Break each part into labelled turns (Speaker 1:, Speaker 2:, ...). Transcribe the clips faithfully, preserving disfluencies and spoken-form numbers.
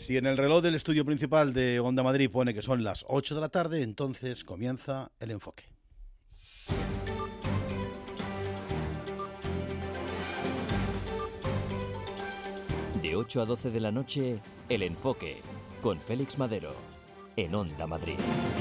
Speaker 1: Si en el reloj del estudio principal de Onda Madrid pone que son las ocho de la tarde, entonces comienza el enfoque.
Speaker 2: De ocho a doce de la noche, el enfoque, con Félix Madero, en Onda Madrid.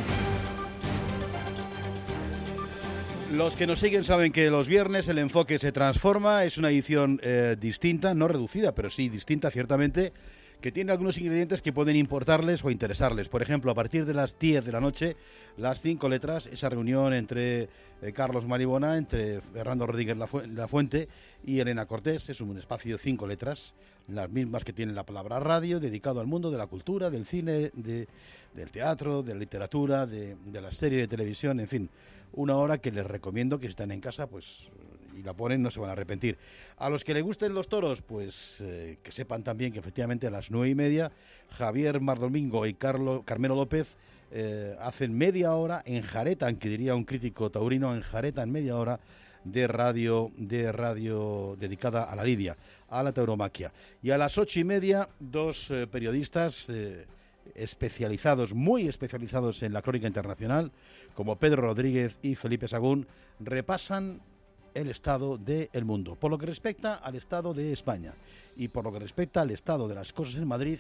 Speaker 1: Los que nos siguen saben que los viernes el enfoque se transforma, es una edición eh, distinta, no reducida, pero sí distinta ciertamente, que tiene algunos ingredientes que pueden importarles o interesarles. Por ejemplo, a partir de las diez de la noche, las cinco letras, esa reunión entre eh, Carlos Maribona, entre Fernando Rodríguez Lafuente y Elena Cortés, es un espacio de cinco letras, las mismas que tiene la palabra radio, dedicado al mundo de la cultura, del cine, de, del teatro, de la literatura, de, de la serie de televisión, en fin, una hora que les recomiendo que si están en casa, pues, y la ponen, no se van a arrepentir. A los que les gusten los toros, pues eh, que sepan también que efectivamente a las nueve y media Javier Mardomingo y Carlo, Carmelo López eh, hacen media hora, enjaretan, que diría un crítico taurino, enjaretan media hora de radio, de radio dedicada a la lidia, a la tauromaquia. Y a las ocho y media, dos eh, periodistas eh, especializados, muy especializados en la crónica internacional, como Pedro Rodríguez y Felipe Sagún, repasan el estado del mundo, por lo que respecta al estado de España y por lo que respecta al estado de las cosas en Madrid.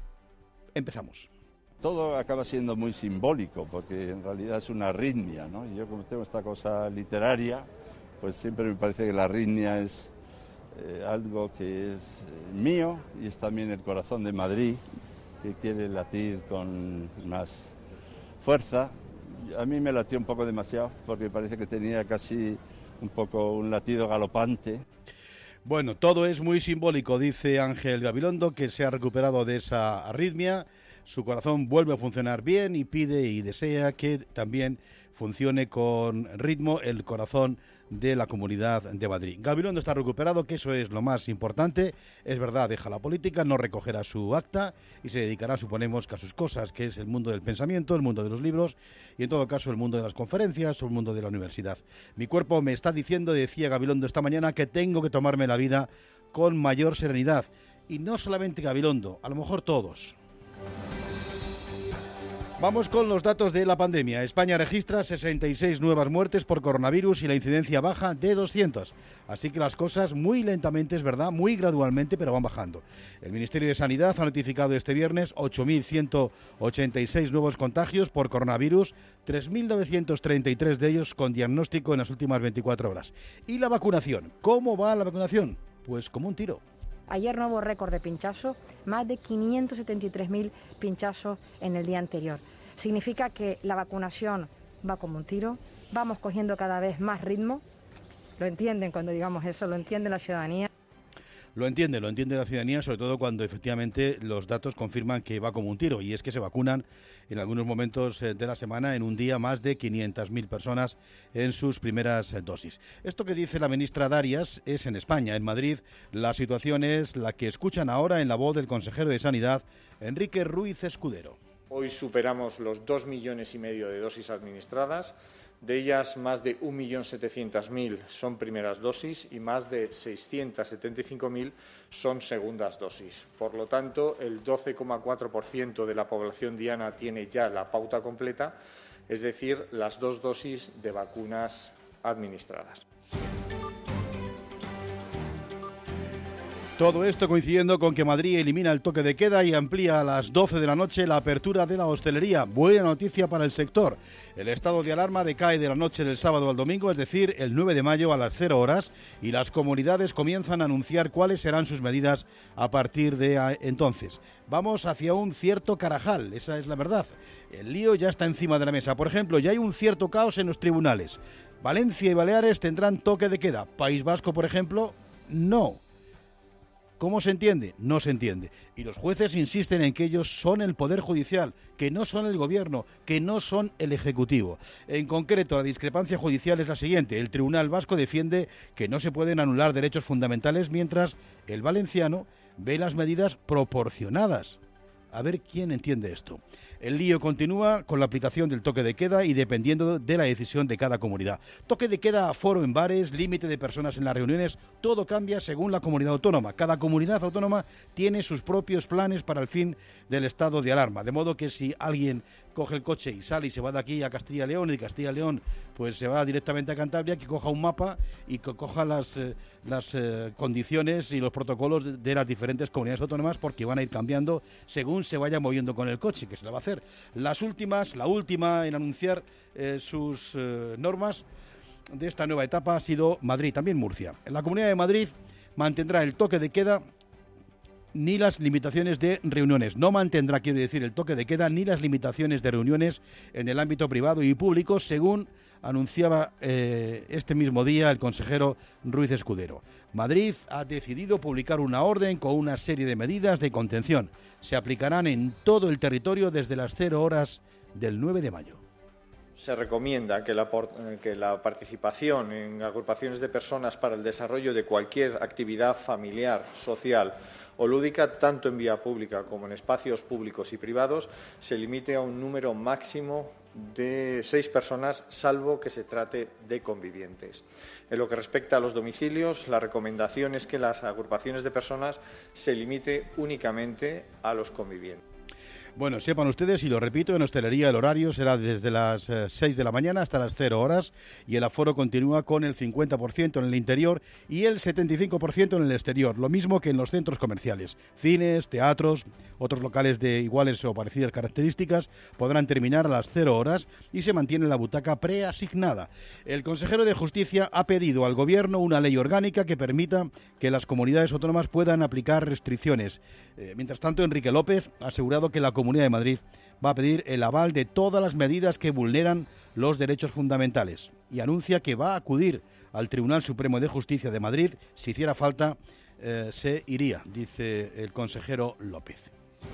Speaker 1: Empezamos.
Speaker 3: Todo acaba siendo muy simbólico, porque en realidad es una arritmia, ¿no? Y yo, como tengo esta cosa literaria, pues siempre me parece que la arritmia es eh, algo que es eh, mío, y es también el corazón de Madrid, que quiere latir con más fuerza. A mí me latió un poco demasiado, porque parece que tenía casi un poco un latido galopante.
Speaker 1: Bueno, todo es muy simbólico, dice Ángel Gabilondo, que se ha recuperado de esa arritmia, su corazón vuelve a funcionar bien y pide y desea que también funcione con ritmo el corazón de la Comunidad de Madrid. Gabilondo está recuperado, que eso es lo más importante. Es verdad, deja la política, no recogerá su acta y se dedicará, suponemos, a sus cosas, que es el mundo del pensamiento, el mundo de los libros y, en todo caso, el mundo de las conferencias o el mundo de la universidad. Mi cuerpo me está diciendo, decía Gabilondo esta mañana, que tengo que tomarme la vida con mayor serenidad. Y no solamente Gabilondo, a lo mejor todos. Vamos con los datos de la pandemia. España registra sesenta y seis nuevas muertes por coronavirus y la incidencia baja de doscientos. Así que las cosas muy lentamente, es verdad, muy gradualmente, pero van bajando. El Ministerio de Sanidad ha notificado este viernes ocho mil ciento ochenta y seis nuevos contagios por coronavirus, tres mil novecientos treinta y tres de ellos con diagnóstico en las últimas veinticuatro horas. ¿Y la vacunación? ¿Cómo va la vacunación? Pues como un tiro.
Speaker 4: Ayer nuevo récord de pinchazos, más de quinientos setenta y tres mil pinchazos en el día anterior. Significa que la vacunación va como un tiro, vamos cogiendo cada vez más ritmo. Lo entienden cuando digamos eso, lo entiende la ciudadanía.
Speaker 1: Lo entiende, lo entiende la ciudadanía, sobre todo cuando efectivamente los datos confirman que va como un tiro, y es que se vacunan en algunos momentos de la semana, en un día, más de quinientas mil personas en sus primeras dosis. Esto que dice la ministra Darias es en España. En Madrid la situación es la que escuchan ahora en la voz del consejero de Sanidad, Enrique Ruiz Escudero.
Speaker 5: Hoy superamos los dos millones y medio de dosis administradas. De ellas, más de un millón setecientos mil son primeras dosis y más de seiscientos setenta y cinco mil son segundas dosis. Por lo tanto, el doce coma cuatro por ciento de la población diana tiene ya la pauta completa, es decir, las dos dosis de vacunas administradas.
Speaker 1: Todo esto coincidiendo con que Madrid elimina el toque de queda y amplía a las doce de la noche la apertura de la hostelería. Buena noticia para el sector. El estado de alarma decae de la noche del sábado al domingo, es decir, el nueve de mayo a las cero horas, y las comunidades comienzan a anunciar cuáles serán sus medidas a partir de entonces. Vamos hacia un cierto carajal, esa es la verdad. El lío ya está encima de la mesa. Por ejemplo, ya hay un cierto caos en los tribunales. Valencia y Baleares tendrán toque de queda. País Vasco, por ejemplo, no. ¿Cómo se entiende? No se entiende. Y los jueces insisten en que ellos son el Poder Judicial, que no son el Gobierno, que no son el Ejecutivo. En concreto, la discrepancia judicial es la siguiente. El Tribunal Vasco defiende que no se pueden anular derechos fundamentales, mientras el valenciano ve las medidas proporcionadas. A ver quién entiende esto. El lío continúa con la aplicación del toque de queda y dependiendo de la decisión de cada comunidad. Toque de queda, aforo en bares, límite de personas en las reuniones, todo cambia según la comunidad autónoma. Cada comunidad autónoma tiene sus propios planes para el fin del estado de alarma. De modo que si alguien coge el coche y sale y se va de aquí a Castilla y León y de Castilla y León pues se va directamente a Cantabria, que coja un mapa y que coja las, eh, las eh, condiciones y los protocolos de, de las diferentes comunidades autónomas, porque van a ir cambiando según se vaya moviendo con el coche, que se le va a hacer. Las últimas, la última en anunciar eh, sus eh, normas de esta nueva etapa ha sido Madrid, también Murcia. En la Comunidad de Madrid mantendrá el toque de queda ni las limitaciones de reuniones. No mantendrá, quiero decir, el toque de queda ni las limitaciones de reuniones en el ámbito privado y público, según anunciaba eh, este mismo día el consejero Ruiz Escudero. Madrid ha decidido publicar una orden con una serie de medidas de contención. Se aplicarán en todo el territorio desde las cero horas del nueve de mayo.
Speaker 5: Se recomienda que la, que la participación en agrupaciones de personas para el desarrollo de cualquier actividad familiar, social o lúdica, tanto en vía pública como en espacios públicos y privados, se limite a un número máximo de seis personas, salvo que se trate de convivientes. En lo que respecta a los domicilios, la recomendación es que las agrupaciones de personas se limite únicamente a los convivientes.
Speaker 1: Bueno, sepan ustedes, y lo repito, en hostelería el horario será desde las eh, seis de la mañana hasta las cero horas y el aforo continúa con el cincuenta por ciento en el interior y el setenta y cinco por ciento en el exterior, lo mismo que en los centros comerciales. Cines, teatros, otros locales de iguales o parecidas características podrán terminar a las cero horas y se mantiene la butaca preasignada. El consejero de Justicia ha pedido al Gobierno una ley orgánica que permita que las comunidades autónomas puedan aplicar restricciones. Eh, mientras tanto, Enrique López ha asegurado que la Comunidad de Madrid va a pedir el aval de todas las medidas que vulneran los derechos fundamentales y anuncia que va a acudir al Tribunal Supremo de Justicia de Madrid. Si hiciera falta, eh, se iría, dice el consejero López.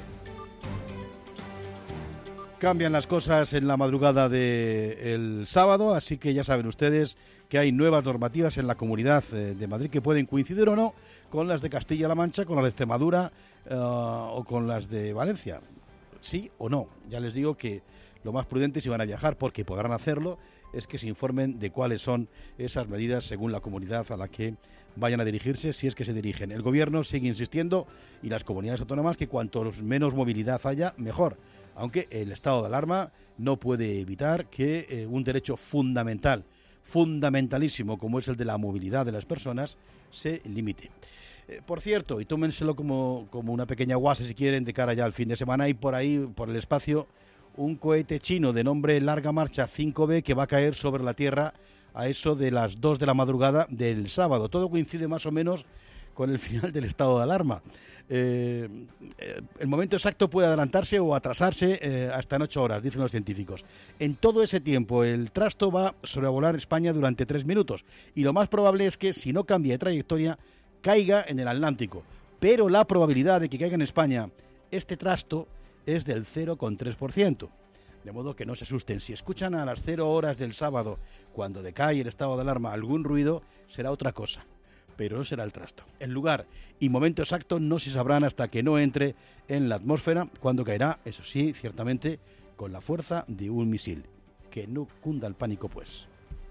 Speaker 1: Cambian las cosas en la madrugada del sábado, así que ya saben ustedes que hay nuevas normativas en la Comunidad de Madrid que pueden coincidir o no con las de Castilla-La Mancha, con las de Extremadura uh, o con las de Valencia. Sí o no. Ya les digo que lo más prudente, si van a viajar, porque podrán hacerlo, es que se informen de cuáles son esas medidas según la comunidad a la que vayan a dirigirse, si es que se dirigen. El Gobierno sigue insistiendo, y las comunidades autónomas, que cuanto menos movilidad haya, mejor. Aunque el estado de alarma no puede evitar que eh, un derecho fundamental, fundamentalísimo, como es el de la movilidad de las personas, se limite. Eh, por cierto, y tómenselo como, como una pequeña guasa si quieren, de cara ya al fin de semana, hay por ahí, por el espacio, un cohete chino de nombre Larga Marcha cinco B que va a caer sobre la Tierra a eso de las dos de la madrugada del sábado. Todo coincide más o menos con el final del estado de alarma. Eh, el momento exacto puede adelantarse o atrasarse eh, hasta en ocho horas, dicen los científicos. En todo ese tiempo el trasto va a sobrevolar España durante tres minutos y lo más probable es que, si no cambia de trayectoria, caiga en el Atlántico. Pero la probabilidad de que caiga en España este trasto es del cero coma tres por ciento. De modo que no se asusten. Si escuchan a las cero horas del sábado, cuando decae el estado de alarma, algún ruido, será otra cosa, pero no será el trasto. El lugar y momento exacto no se sabrán hasta que no entre en la atmósfera, cuando caerá, eso sí, ciertamente, con la fuerza de un misil. Que no cunda el pánico, pues.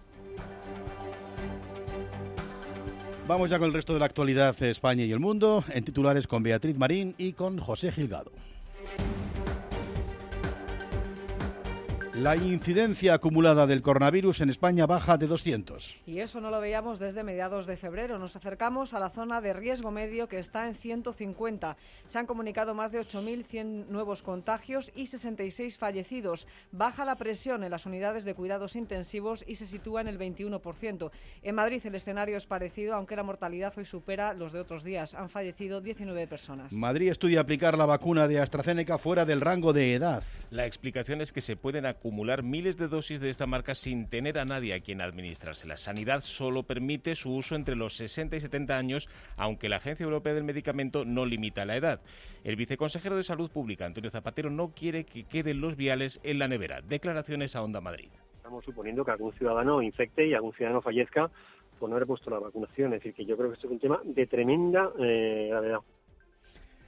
Speaker 1: Vamos ya con el resto de la actualidad de España y el mundo, en titulares con Beatriz Marín y con José Gilgado. La incidencia acumulada del coronavirus en España baja de doscientos.
Speaker 6: Y eso no lo veíamos desde mediados de febrero. Nos acercamos a la zona de riesgo medio, que está en ciento cincuenta. Se han comunicado más de ocho mil cien nuevos contagios y sesenta y seis fallecidos. Baja la presión en las unidades de cuidados intensivos y se sitúa en el veintiuno por ciento. En Madrid el escenario es parecido, aunque la mortalidad hoy supera los de otros días. Han fallecido diecinueve personas.
Speaker 1: Madrid estudia aplicar la vacuna de AstraZeneca fuera del rango de edad.
Speaker 7: La explicación es que se pueden acumular miles de dosis de esta marca sin tener a nadie a quien administrarse. La sanidad solo permite su uso entre los sesenta y setenta años, aunque la Agencia Europea del Medicamento no limita la edad. El viceconsejero de Salud Pública, Antonio Zapatero, no quiere que queden los viales en la nevera. Declaraciones a Onda Madrid.
Speaker 8: Estamos suponiendo que algún ciudadano infecte y algún ciudadano fallezca por no haber puesto la vacunación. Es decir, que yo creo que esto es un tema de tremenda eh, gravedad.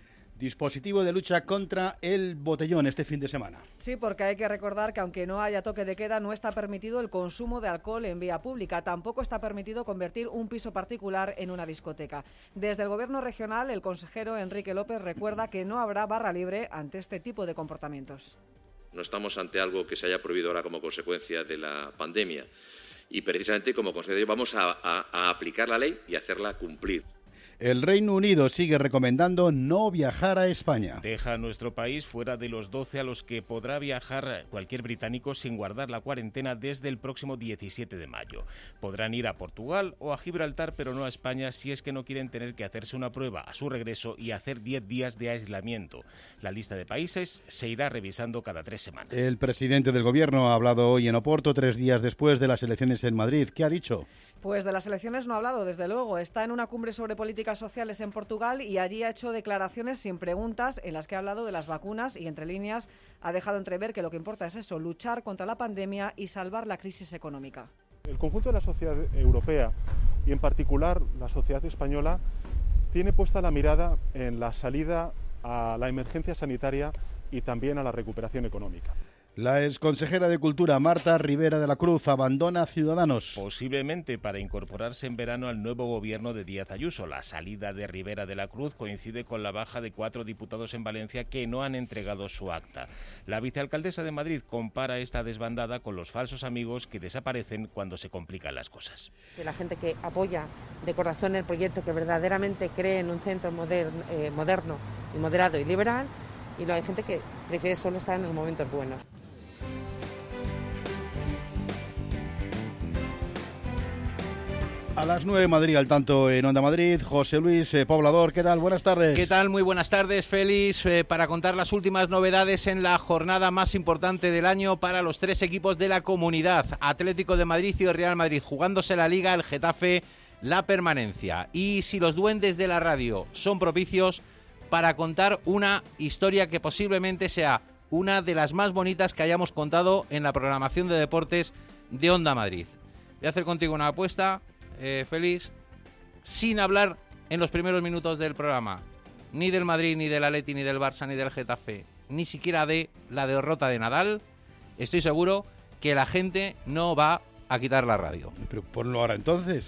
Speaker 1: dispositivo de lucha contra el botellón este fin de semana.
Speaker 6: Sí, porque hay que recordar que aunque no haya toque de queda, no está permitido el consumo de alcohol en vía pública. Tampoco está permitido convertir un piso particular en una discoteca. Desde el Gobierno regional, el consejero Enrique López recuerda que no habrá barra libre ante este tipo de comportamientos.
Speaker 9: No estamos ante algo que se haya prohibido ahora como consecuencia de la pandemia y precisamente como consecuencia vamos a, a, a aplicar la ley y hacerla cumplir.
Speaker 1: El Reino Unido sigue recomendando no viajar a España.
Speaker 7: Deja a nuestro país fuera de los doce a los que podrá viajar cualquier británico sin guardar la cuarentena desde el próximo diecisiete de mayo. Podrán ir a Portugal o a Gibraltar, pero no a España si es que no quieren tener que hacerse una prueba a su regreso y hacer diez días de aislamiento. La lista de países se irá revisando cada tres semanas.
Speaker 1: El presidente del Gobierno ha hablado hoy en Oporto, tres días después de las elecciones en Madrid. ¿Qué ha dicho?
Speaker 6: Pues de las elecciones no ha hablado, desde luego. Está en una cumbre sobre políticas sociales en Portugal y allí ha hecho declaraciones sin preguntas en las que ha hablado de las vacunas y, entre líneas, ha dejado entrever que lo que importa es eso, luchar contra la pandemia y salvar la crisis económica.
Speaker 10: El conjunto de la sociedad europea y, en particular, la sociedad española tiene puesta la mirada en la salida a la emergencia sanitaria y también a la recuperación económica.
Speaker 1: La exconsejera de Cultura, Marta Rivera de la Cruz, abandona Ciudadanos.
Speaker 7: Posiblemente para incorporarse en verano al nuevo gobierno de Díaz Ayuso. La salida de Rivera de la Cruz coincide con la baja de cuatro diputados en Valencia que no han entregado su acta. La vicealcaldesa de Madrid compara esta desbandada con los falsos amigos que desaparecen cuando se complican las cosas.
Speaker 11: De la gente que apoya de corazón el proyecto, que verdaderamente cree en un centro moderno, eh, moderno y moderado y liberal, y luego hay gente que prefiere solo estar en los momentos buenos.
Speaker 1: A las nueve, Madrid al tanto en Onda Madrid. José Luis eh, Poblador, ¿qué tal? Buenas tardes.
Speaker 12: ¿Qué tal? Muy buenas tardes, Félix. Eh, para contar las últimas novedades en la jornada más importante del año para los tres equipos de la comunidad. Atlético de Madrid y Real Madrid jugándose la Liga, el Getafe, la permanencia. Y si los duendes de la radio son propicios para contar una historia que posiblemente sea una de las más bonitas que hayamos contado en la programación de deportes de Onda Madrid. Voy a hacer contigo una apuesta, Eh, Félix, sin hablar en los primeros minutos del programa ni del Madrid, ni del Atleti, ni del Barça, ni del Getafe, ni siquiera de la derrota de Nadal. Estoy seguro que la gente no va a quitar la radio.
Speaker 1: Pero ponlo ahora entonces.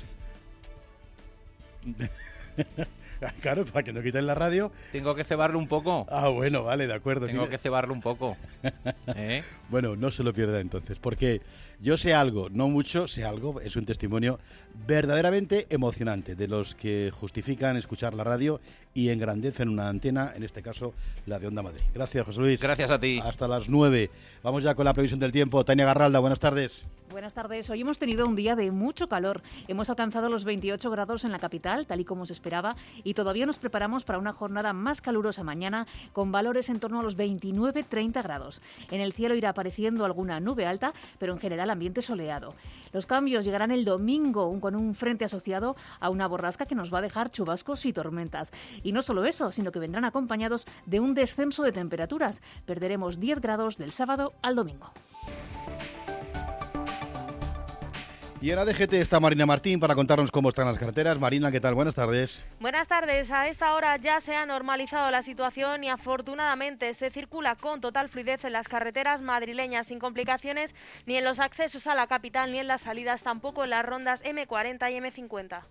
Speaker 1: Claro, para que no quiten la radio.
Speaker 12: Tengo que cebarlo un poco.
Speaker 1: Ah, bueno, vale, de acuerdo.
Speaker 12: Tengo que cebarlo un poco. ¿Eh?
Speaker 1: Bueno, no se lo pierda entonces, porque yo sé algo, no mucho, sé algo, es un testimonio verdaderamente emocionante de los que justifican escuchar la radio y engrandecen una antena, en este caso la de Onda Madrid. Gracias, José Luis.
Speaker 12: Gracias a ti.
Speaker 1: Hasta las nueve. Vamos ya con la previsión del tiempo. Tania Garralda, buenas tardes.
Speaker 13: Buenas tardes. Hoy hemos tenido un día de mucho calor. Hemos alcanzado los veintiocho grados en la capital, tal y como se esperaba, y todavía nos preparamos para una jornada más calurosa mañana, con valores en torno a los veintinueve treinta grados. En el cielo irá apareciendo alguna nube alta, pero en general ambiente soleado. Los cambios llegarán el domingo con un frente asociado a una borrasca que nos va a dejar chubascos y tormentas. Y no solo eso, sino que vendrán acompañados de un descenso de temperaturas. Perderemos diez grados del sábado al domingo.
Speaker 1: Y en A D G T está Marina Martín para contarnos cómo están las carreteras. Marina, ¿qué tal? Buenas tardes.
Speaker 14: Buenas tardes. A esta hora ya se ha normalizado la situación y afortunadamente se circula con total fluidez en las carreteras madrileñas, sin complicaciones ni en los accesos a la capital ni en las salidas, tampoco en las rondas eme cuarenta y eme cincuenta.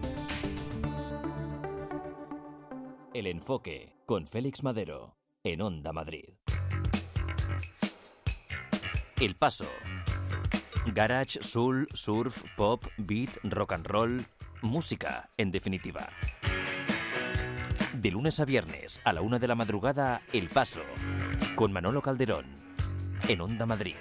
Speaker 2: El Enfoque con Félix Madero en Onda Madrid. El Paso. Garage, soul, surf, pop, beat, rock and roll, música, en definitiva. De lunes a viernes, a la una de la madrugada, El Paso, con Manolo Calderón, en Onda Madrid.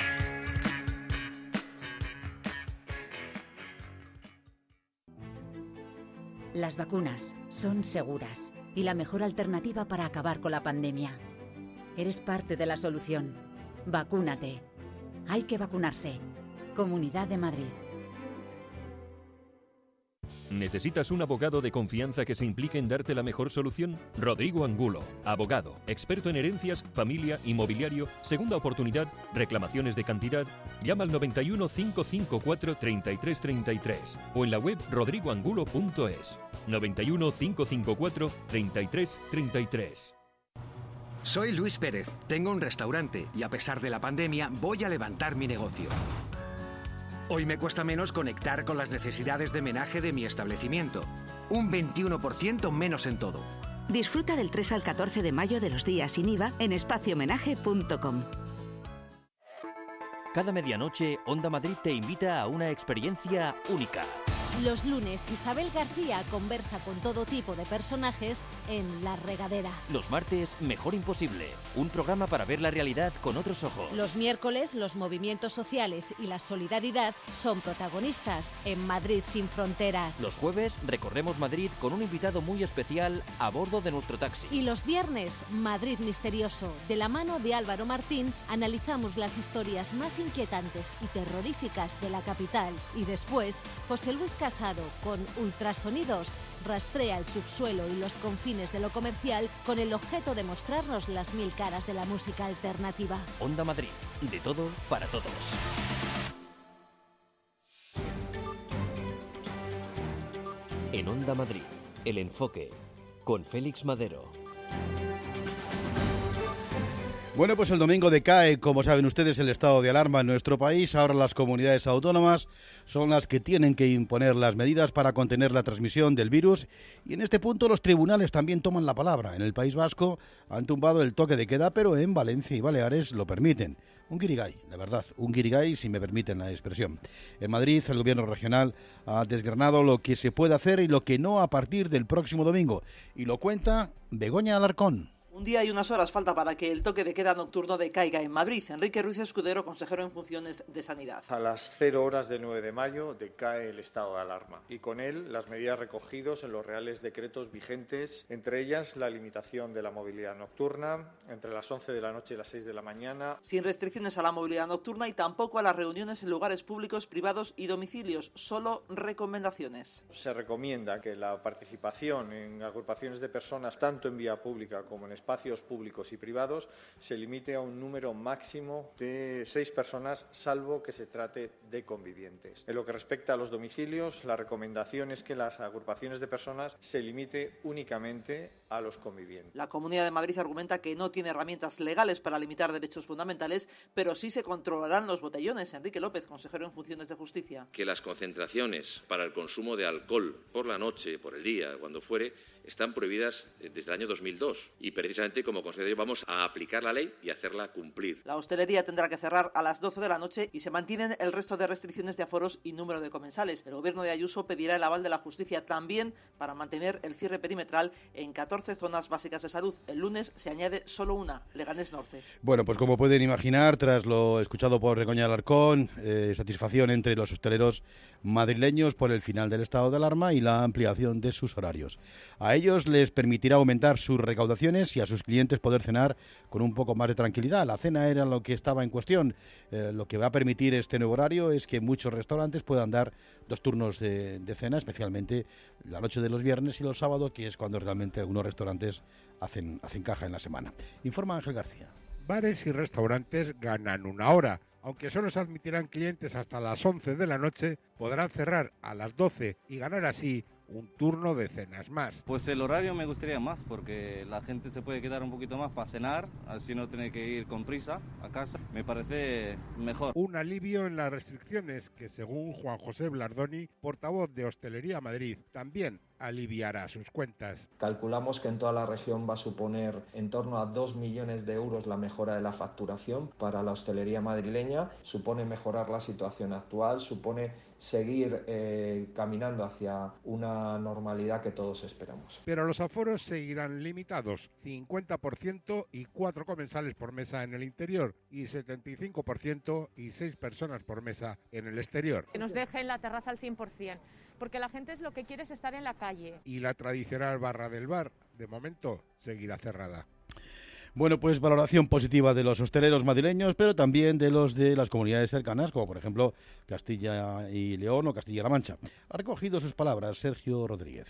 Speaker 15: Las vacunas son seguras y la mejor alternativa para acabar con la pandemia. Eres parte de la solución. Vacúnate. Hay que vacunarse. Comunidad de Madrid.
Speaker 16: ¿Necesitas un abogado de confianza que se implique en darte la mejor solución? Rodrigo Angulo, abogado, experto en herencias, familia, inmobiliario, segunda oportunidad, reclamaciones de cantidad. Llama al noventa y uno, cinco cinco cuatro, treinta y tres treinta y tres o en la web rodrigo angulo punto es. noventa y uno, cinco cinco cuatro, treinta y tres treinta y tres.
Speaker 17: Soy Luis Pérez, tengo un restaurante y a pesar de la pandemia voy a levantar mi negocio. Hoy me cuesta menos conectar con las necesidades de menaje de mi establecimiento. Un veintiuno por ciento menos en todo.
Speaker 18: Disfruta del tres al catorce de mayo de los días sin I V A en espacio homenaje punto com.
Speaker 2: Cada medianoche, Onda Madrid te invita a una experiencia única.
Speaker 19: Los lunes, Isabel García conversa con todo tipo de personajes en La Regadera.
Speaker 2: Los martes, Mejor Imposible, un programa para ver la realidad con otros ojos.
Speaker 19: Los miércoles, los movimientos sociales y la solidaridad son protagonistas en Madrid sin fronteras.
Speaker 2: Los jueves, recorremos Madrid con un invitado muy especial a bordo de nuestro taxi.
Speaker 19: Y los viernes, Madrid Misterioso. De la mano de Álvaro Martín, analizamos las historias más inquietantes y terroríficas de la capital. Y después, José Luis Casado, con Ultrasonidos, rastrea el subsuelo y los confines de lo comercial con el objeto de mostrarnos las mil caras de la música alternativa.
Speaker 2: Onda Madrid, de todo para todos. En Onda Madrid, El Enfoque, con Félix Madero.
Speaker 1: Bueno, pues el domingo decae, como saben ustedes, el estado de alarma en nuestro país. Ahora las comunidades autónomas son las que tienen que imponer las medidas para contener la transmisión del virus. Y en este punto los tribunales también toman la palabra. En el País Vasco han tumbado el toque de queda, pero en Valencia y Baleares lo permiten. Un guirigay, de verdad, un guirigay, si me permiten la expresión. En Madrid, el gobierno regional ha desgranado lo que se puede hacer y lo que no a partir del próximo domingo. Y lo cuenta Begoña Alarcón.
Speaker 20: Un día y unas horas falta para que el toque de queda nocturno decaiga en Madrid. Enrique Ruiz Escudero, consejero en funciones de Sanidad.
Speaker 5: A las cero horas del nueve de mayo decae el estado de alarma y con él las medidas recogidas en los reales decretos vigentes, entre ellas la limitación de la movilidad nocturna entre las once de la noche y las seis de la mañana.
Speaker 20: Sin restricciones a la movilidad nocturna y tampoco a las reuniones en lugares públicos, privados y domicilios, solo recomendaciones.
Speaker 5: Se recomienda que la participación en agrupaciones de personas, tanto en vía pública como en espacios espacios públicos y privados, se limite a un número máximo de seis personas, salvo que se trate de convivientes. En lo que respecta a los domicilios, la recomendación es que las agrupaciones de personas se limite únicamente a los convivientes.
Speaker 20: La Comunidad de Madrid argumenta que no tiene herramientas legales para limitar derechos fundamentales, pero sí se controlarán los botellones. Enrique López, consejero en funciones de Justicia.
Speaker 9: Que las concentraciones para el consumo de alcohol por la noche, por el día, cuando fuere, están prohibidas desde el año dos mil dos y precisamente como consejo vamos a aplicar la ley y hacerla cumplir.
Speaker 20: La hostelería tendrá que cerrar a las doce de la noche y se mantienen el resto de restricciones de aforos y número de comensales. El gobierno de Ayuso pedirá el aval de la justicia también para mantener el cierre perimetral en catorce zonas básicas de salud. El lunes se añade solo una, Leganés Norte.
Speaker 1: Bueno, pues como pueden imaginar, tras lo escuchado por Begoña Alarcón, eh, satisfacción entre los hosteleros madrileños por el final del estado de alarma y la ampliación de sus horarios. A ellos les permitirá aumentar sus recaudaciones y a sus clientes poder cenar con un poco más de tranquilidad. La cena era lo que estaba en cuestión. Eh, lo que va a permitir este nuevo horario es que muchos restaurantes puedan dar dos turnos de, de cena, especialmente la noche de los viernes y los sábados, que es cuando realmente algunos restaurantes hacen, hacen caja en la semana. Informa Ángel García.
Speaker 21: Bares y restaurantes ganan una hora. Aunque solo se admitirán clientes hasta las once de la noche, podrán cerrar a las doce y ganar así un turno de cenas más.
Speaker 22: Pues el horario me gustaría más porque la gente se puede quedar un poquito más para cenar, así no tiene que ir con prisa a casa. Me parece mejor.
Speaker 21: Un alivio en las restricciones que, según Juan José Blardoni, portavoz de Hostelería Madrid, también aliviará sus cuentas.
Speaker 23: Calculamos que en toda la región va a suponer en torno a dos millones de euros la mejora de la facturación para la hostelería madrileña. Supone mejorar la situación actual, supone seguir eh, caminando hacia una normalidad que todos esperamos.
Speaker 21: Pero los aforos seguirán limitados, cincuenta por ciento y cuatro comensales por mesa en el interior y setenta y cinco por ciento y seis personas por mesa en el exterior.
Speaker 24: Que nos dejen la terraza al cien por ciento. Porque la gente es lo que quiere es estar en la calle.
Speaker 21: Y la tradicional barra del bar, de momento, seguirá cerrada.
Speaker 1: Bueno, pues valoración positiva de los hosteleros madrileños, pero también de los de las comunidades cercanas, como por ejemplo Castilla y León o Castilla-La Mancha. Ha recogido sus palabras Sergio Rodríguez.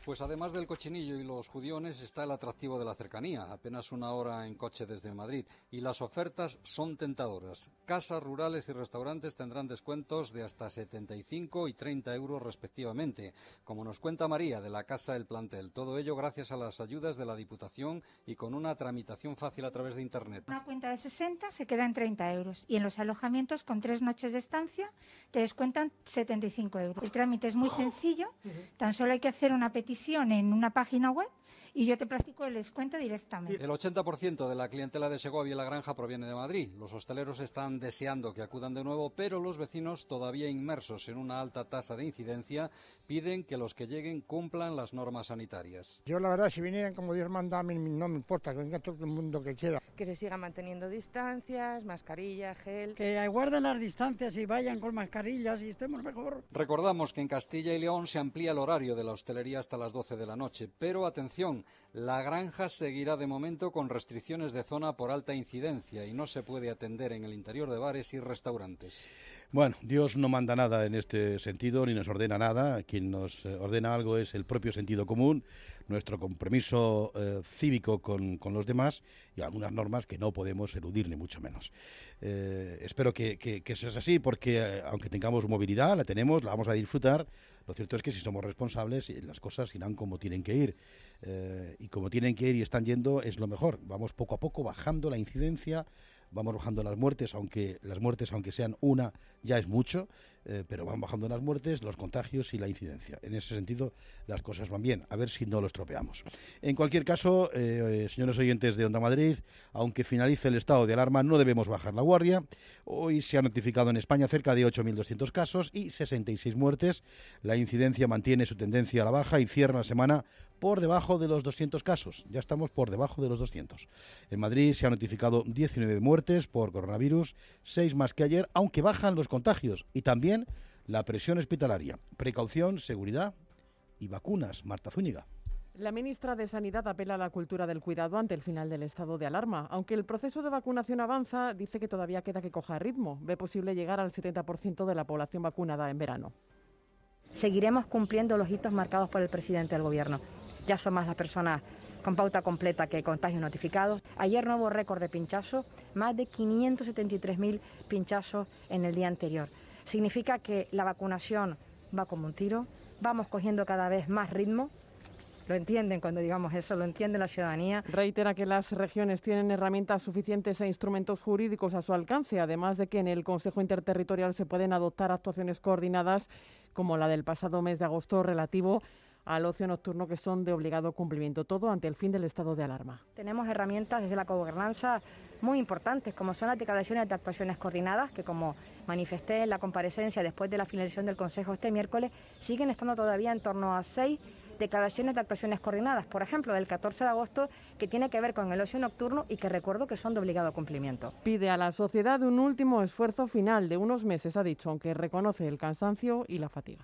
Speaker 3: Pues además del cochinillo y los judiones está el atractivo de la cercanía, apenas una hora en coche desde Madrid, y las ofertas son tentadoras. Casas rurales y restaurantes tendrán descuentos de hasta setenta y cinco y treinta euros respectivamente, como nos cuenta María de la Casa El Plantel. Todo ello gracias a las ayudas de la Diputación y con una tramitación fácil a través de Internet.
Speaker 4: Una cuenta de sesenta se queda en treinta euros y en los alojamientos con tres noches de estancia te descuentan setenta y cinco euros. El trámite es muy sencillo, tan solo hay que hacer una petición en una página web y yo te practico el descuento directamente.
Speaker 3: El ochenta por ciento de la clientela de Segovia y La Granja proviene de Madrid. Los hosteleros están deseando que acudan de nuevo, pero los vecinos, todavía inmersos en una alta tasa de incidencia, piden que los que lleguen cumplan las normas sanitarias.
Speaker 6: Yo, la verdad, si vinieran como Dios manda, a mí no me importa, que venga todo el mundo que quiera.
Speaker 8: Que se sigan manteniendo distancias, mascarilla, gel.
Speaker 25: Que guarden las distancias y vayan con mascarillas y estemos mejor.
Speaker 3: Recordamos que en Castilla y León se amplía el horario de la hostelería hasta las doce de la noche, pero atención, La Granja seguirá de momento con restricciones de zona por alta incidencia y no se puede atender en el interior de bares y restaurantes.
Speaker 1: Bueno, Dios no manda nada en este sentido, ni nos ordena nada. Quien nos ordena algo es el propio sentido común, nuestro compromiso eh, cívico con, con los demás y algunas normas que no podemos eludir, ni mucho menos. Eh, espero que, que, que eso sea así, porque eh, aunque tengamos movilidad, la tenemos, la vamos a disfrutar. Lo cierto es que si somos responsables, las cosas irán como tienen que ir. Eh, y como tienen que ir y están yendo, es lo mejor. Vamos poco a poco bajando la incidencia, vamos bajando las muertes, aunque las muertes, aunque sean una, ya es mucho, eh, pero van bajando las muertes, los contagios y la incidencia. En ese sentido, las cosas van bien. A ver si no lo estropeamos. En cualquier caso, eh, señores oyentes de Onda Madrid, aunque finalice el estado de alarma, no debemos bajar la guardia. Hoy se ha notificado en España cerca de ocho mil doscientos casos y sesenta y seis muertes. La incidencia mantiene su tendencia a la baja y cierra la semana por debajo de los doscientos casos. Ya estamos por debajo de los doscientos. En Madrid se han notificado diecinueve muertes por coronavirus, seis más que ayer, aunque bajan los contagios y también la presión hospitalaria. Precaución, seguridad y vacunas. Marta Zúñiga.
Speaker 26: La ministra de Sanidad apela a la cultura del cuidado ante el final del estado de alarma. Aunque el proceso de vacunación avanza, dice que todavía queda que coja ritmo. Ve posible llegar al setenta por ciento de la población vacunada en verano.
Speaker 27: Seguiremos cumpliendo los hitos marcados por el presidente del Gobierno. Ya son más las personas con pauta completa que contagios notificados. Ayer nuevo récord de pinchazos, más de quinientos setenta y tres mil pinchazos en el día anterior. Significa que la vacunación va como un tiro, vamos cogiendo cada vez más ritmo. Lo entienden cuando digamos eso, lo entiende la ciudadanía.
Speaker 26: Reitera que las regiones tienen herramientas suficientes e instrumentos jurídicos a su alcance, además de que en el Consejo Interterritorial se pueden adoptar actuaciones coordinadas, como la del pasado mes de agosto relativo al ocio nocturno, que son de obligado cumplimiento, todo ante el fin del estado de alarma.
Speaker 27: Tenemos herramientas desde la cogobernanza muy importantes, como son las declaraciones de actuaciones coordinadas, que como manifesté en la comparecencia después de la finalización del Consejo este miércoles, siguen estando todavía en torno a seis declaraciones de actuaciones coordinadas, por ejemplo, del catorce de agosto, que tiene que ver con el ocio nocturno y que recuerdo que son de obligado cumplimiento.
Speaker 26: Pide a la sociedad un último esfuerzo final de unos meses, ha dicho, aunque reconoce el cansancio y la fatiga.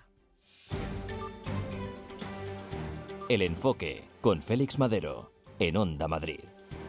Speaker 2: El enfoque con Félix Madero en Onda Madrid.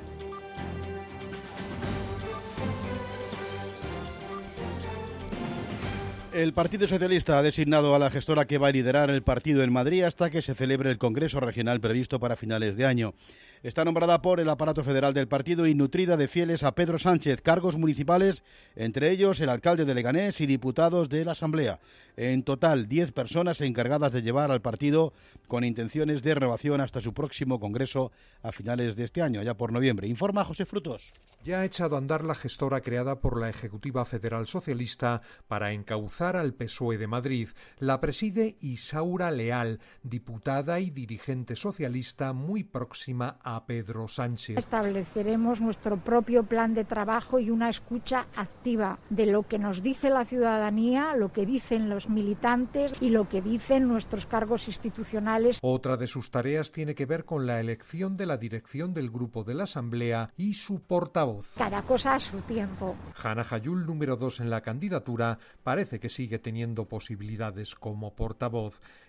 Speaker 1: El Partido Socialista ha designado a la gestora que va a liderar el partido en Madrid hasta que se celebre el Congreso Regional previsto para finales de año. Está nombrada por el aparato federal del partido y nutrida de fieles a Pedro Sánchez, cargos municipales, entre ellos el alcalde de Leganés y diputados de la Asamblea. En total, diez personas encargadas de llevar al partido con intenciones de renovación hasta su próximo Congreso a finales de este año, ya por noviembre. Informa José Frutos.
Speaker 28: Ya ha echado a andar la gestora creada por la Ejecutiva Federal Socialista para encauzar al P S O E de Madrid. La preside Isaura Leal, diputada y dirigente socialista muy próxima a Pedro Sánchez.
Speaker 25: Estableceremos nuestro propio plan de trabajo y una escucha activa de lo que nos dice la ciudadanía, lo que dicen los militantes y lo que dicen nuestros cargos institucionales.
Speaker 28: Otra de sus tareas tiene que ver con la elección de la dirección del grupo de la Asamblea y su portavoz.
Speaker 25: Cada cosa a su tiempo.
Speaker 28: Hanna Hayul, número dos en la candidatura, parece que sigue teniendo posibilidades como portavoz.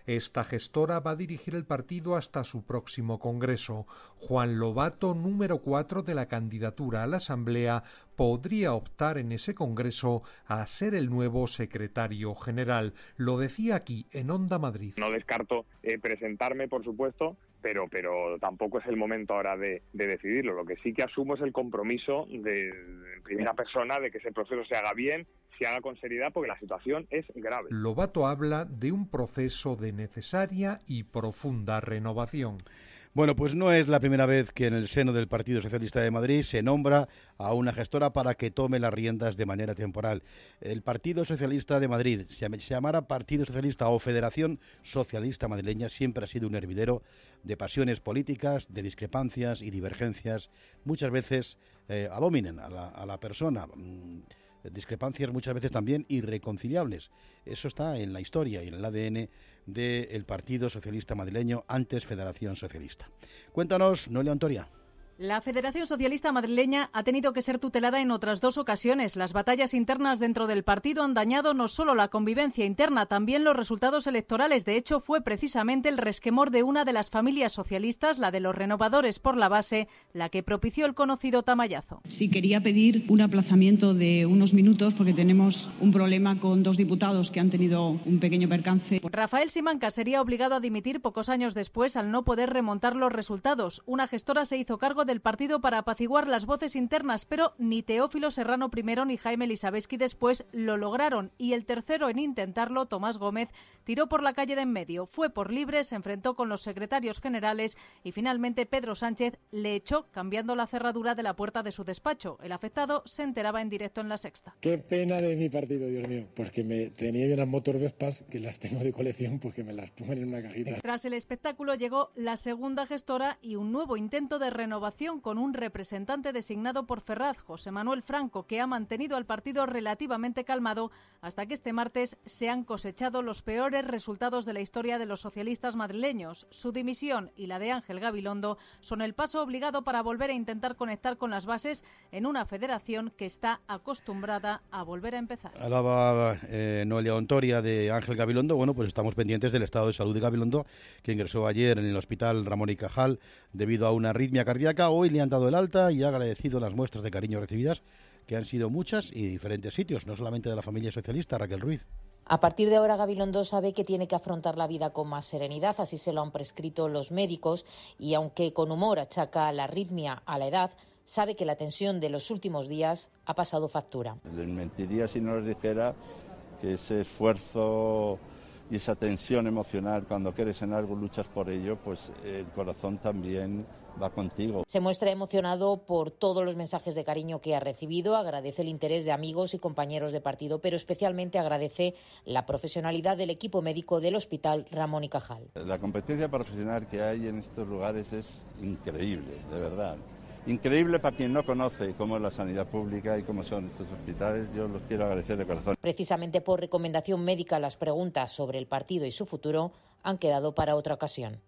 Speaker 28: Esta gestora va a dirigir el partido hasta su próximo congreso. Juan Lobato, número cuatro de la candidatura a la Asamblea, podría optar en ese congreso a ser el nuevo secretario general. Lo decía aquí, en Onda Madrid.
Speaker 7: No descarto eh, presentarme, por supuesto, pero pero tampoco es el momento ahora de, de decidirlo. Lo que sí que asumo es el compromiso de, en primera persona de que ese proceso se haga bien, se haga con seriedad, porque la situación es grave.
Speaker 28: Lobato habla de un proceso de necesaria y profunda renovación.
Speaker 1: Bueno, pues no es la primera vez que en el seno del Partido Socialista de Madrid se nombra a una gestora para que tome las riendas de manera temporal. El Partido Socialista de Madrid, se llamara Partido Socialista o Federación Socialista Madrileña, siempre ha sido un hervidero de pasiones políticas, de discrepancias y divergencias, muchas veces eh, abominen a la, a la persona. Discrepancias muchas veces también irreconciliables. Eso está en la historia y en el A D N del Partido Socialista Madrileño, antes Federación Socialista. Cuéntanos, Noelia Ontoria.
Speaker 10: La Federación Socialista Madrileña ha tenido que ser tutelada en otras dos ocasiones. Las batallas internas dentro del partido han dañado no solo la convivencia interna, también los resultados electorales. De hecho, fue precisamente el resquemor de una de las familias socialistas, la de los Renovadores por la Base, la que propició el conocido tamallazo.
Speaker 11: Sí, quería pedir un aplazamiento de unos minutos porque tenemos un problema con dos diputados que han tenido un pequeño percance.
Speaker 10: Rafael Simancas sería obligado a dimitir pocos años después al no poder remontar los resultados. Una gestora se hizo cargo de del partido para apaciguar las voces internas, pero ni Teófilo Serrano primero ni Jaime Lisabeski después lo lograron, y el tercero en intentarlo, Tomás Gómez, tiró por la calle de en medio, fue por libre, se enfrentó con los secretarios generales y finalmente Pedro Sánchez le echó cambiando la cerradura de la puerta de su despacho. El afectado se enteraba en directo en La Sexta.
Speaker 12: Qué pena de mi partido, Dios mío, porque me tenía yo unas motor Vespas que las tengo de colección, pues que me las pongan en una cajita.
Speaker 10: Tras el espectáculo llegó la segunda gestora y un nuevo intento de renovación con un representante designado por Ferraz, José Manuel Franco, que ha mantenido al partido relativamente calmado hasta que este martes se han cosechado los peores resultados de la historia de los socialistas madrileños. Su dimisión y la de Ángel Gabilondo son el paso obligado para volver a intentar conectar con las bases en una federación que está acostumbrada a volver a empezar.
Speaker 1: Hablaba eh, Noelia Ontoria de Ángel Gabilondo. Bueno, pues estamos pendientes del estado de salud de Gabilondo, que ingresó ayer en el hospital Ramón y Cajal debido a una arritmia cardíaca. Hoy le han dado el alta y ha agradecido las muestras de cariño recibidas, que han sido muchas y diferentes sitios, no solamente de la familia socialista. Raquel Ruiz.
Speaker 13: A partir de ahora, Gabilondo sabe que tiene que afrontar la vida con más serenidad, así se lo han prescrito los médicos, y aunque con humor achaca la arritmia a la edad, sabe que la tensión de los últimos días ha pasado factura.
Speaker 14: Les mentiría si no les dijera que ese esfuerzo y esa tensión emocional, cuando quieres en algo, luchas por ello, pues el corazón también va contigo.
Speaker 13: Se muestra emocionado por todos los mensajes de cariño que ha recibido, agradece el interés de amigos y compañeros de partido, pero especialmente agradece la profesionalidad del equipo médico del Hospital Ramón y Cajal.
Speaker 14: La competencia profesional que hay en estos lugares es increíble, de verdad. Increíble para quien no conoce cómo es la sanidad pública y cómo son estos hospitales. Yo los quiero agradecer de corazón.
Speaker 13: Precisamente por recomendación médica, las preguntas sobre el partido y su futuro han quedado para otra ocasión.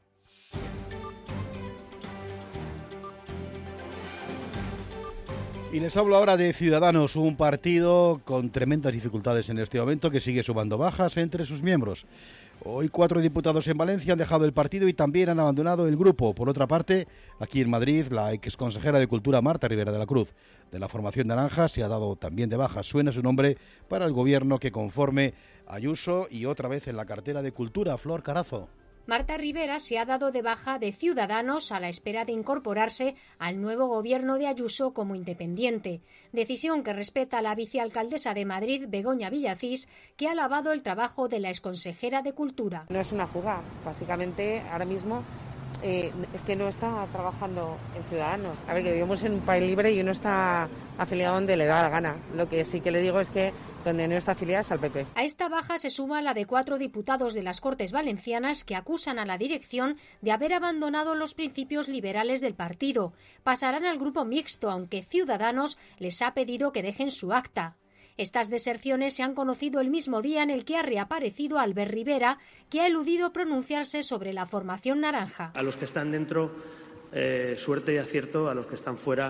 Speaker 1: Y les hablo ahora de Ciudadanos, un partido con tremendas dificultades en este momento que sigue sumando bajas entre sus miembros. Hoy cuatro diputados en Valencia han dejado el partido y también han abandonado el grupo. Por otra parte, aquí en Madrid, la exconsejera de Cultura Marta Rivera de la Cruz, de la formación naranja, se ha dado también de baja. Suena su nombre para el gobierno que conforme Ayuso y otra vez en la cartera de Cultura. Flor Carazo.
Speaker 15: Marta Rivera se ha dado de baja de Ciudadanos a la espera de incorporarse al nuevo gobierno de Ayuso como independiente, decisión que respeta a la vicealcaldesa de Madrid, Begoña Villacís, que ha alabado el trabajo de la exconsejera de Cultura.
Speaker 8: No es una fuga, básicamente ahora mismo eh, es que no está trabajando en Ciudadanos. A ver, que vivimos en un país libre y uno está afiliado donde le da la gana. Lo que sí que le digo es que donde no está afiliada es al P P.
Speaker 15: A esta baja se suma la de cuatro diputados de las Cortes Valencianas que acusan a la dirección de haber abandonado los principios liberales del partido. Pasarán al grupo mixto, aunque Ciudadanos les ha pedido que dejen su acta. Estas deserciones se han conocido el mismo día en el que ha reaparecido Albert Rivera, que ha eludido pronunciarse sobre la formación naranja.
Speaker 16: A los que están dentro, eh, suerte y acierto; a los que están fuera,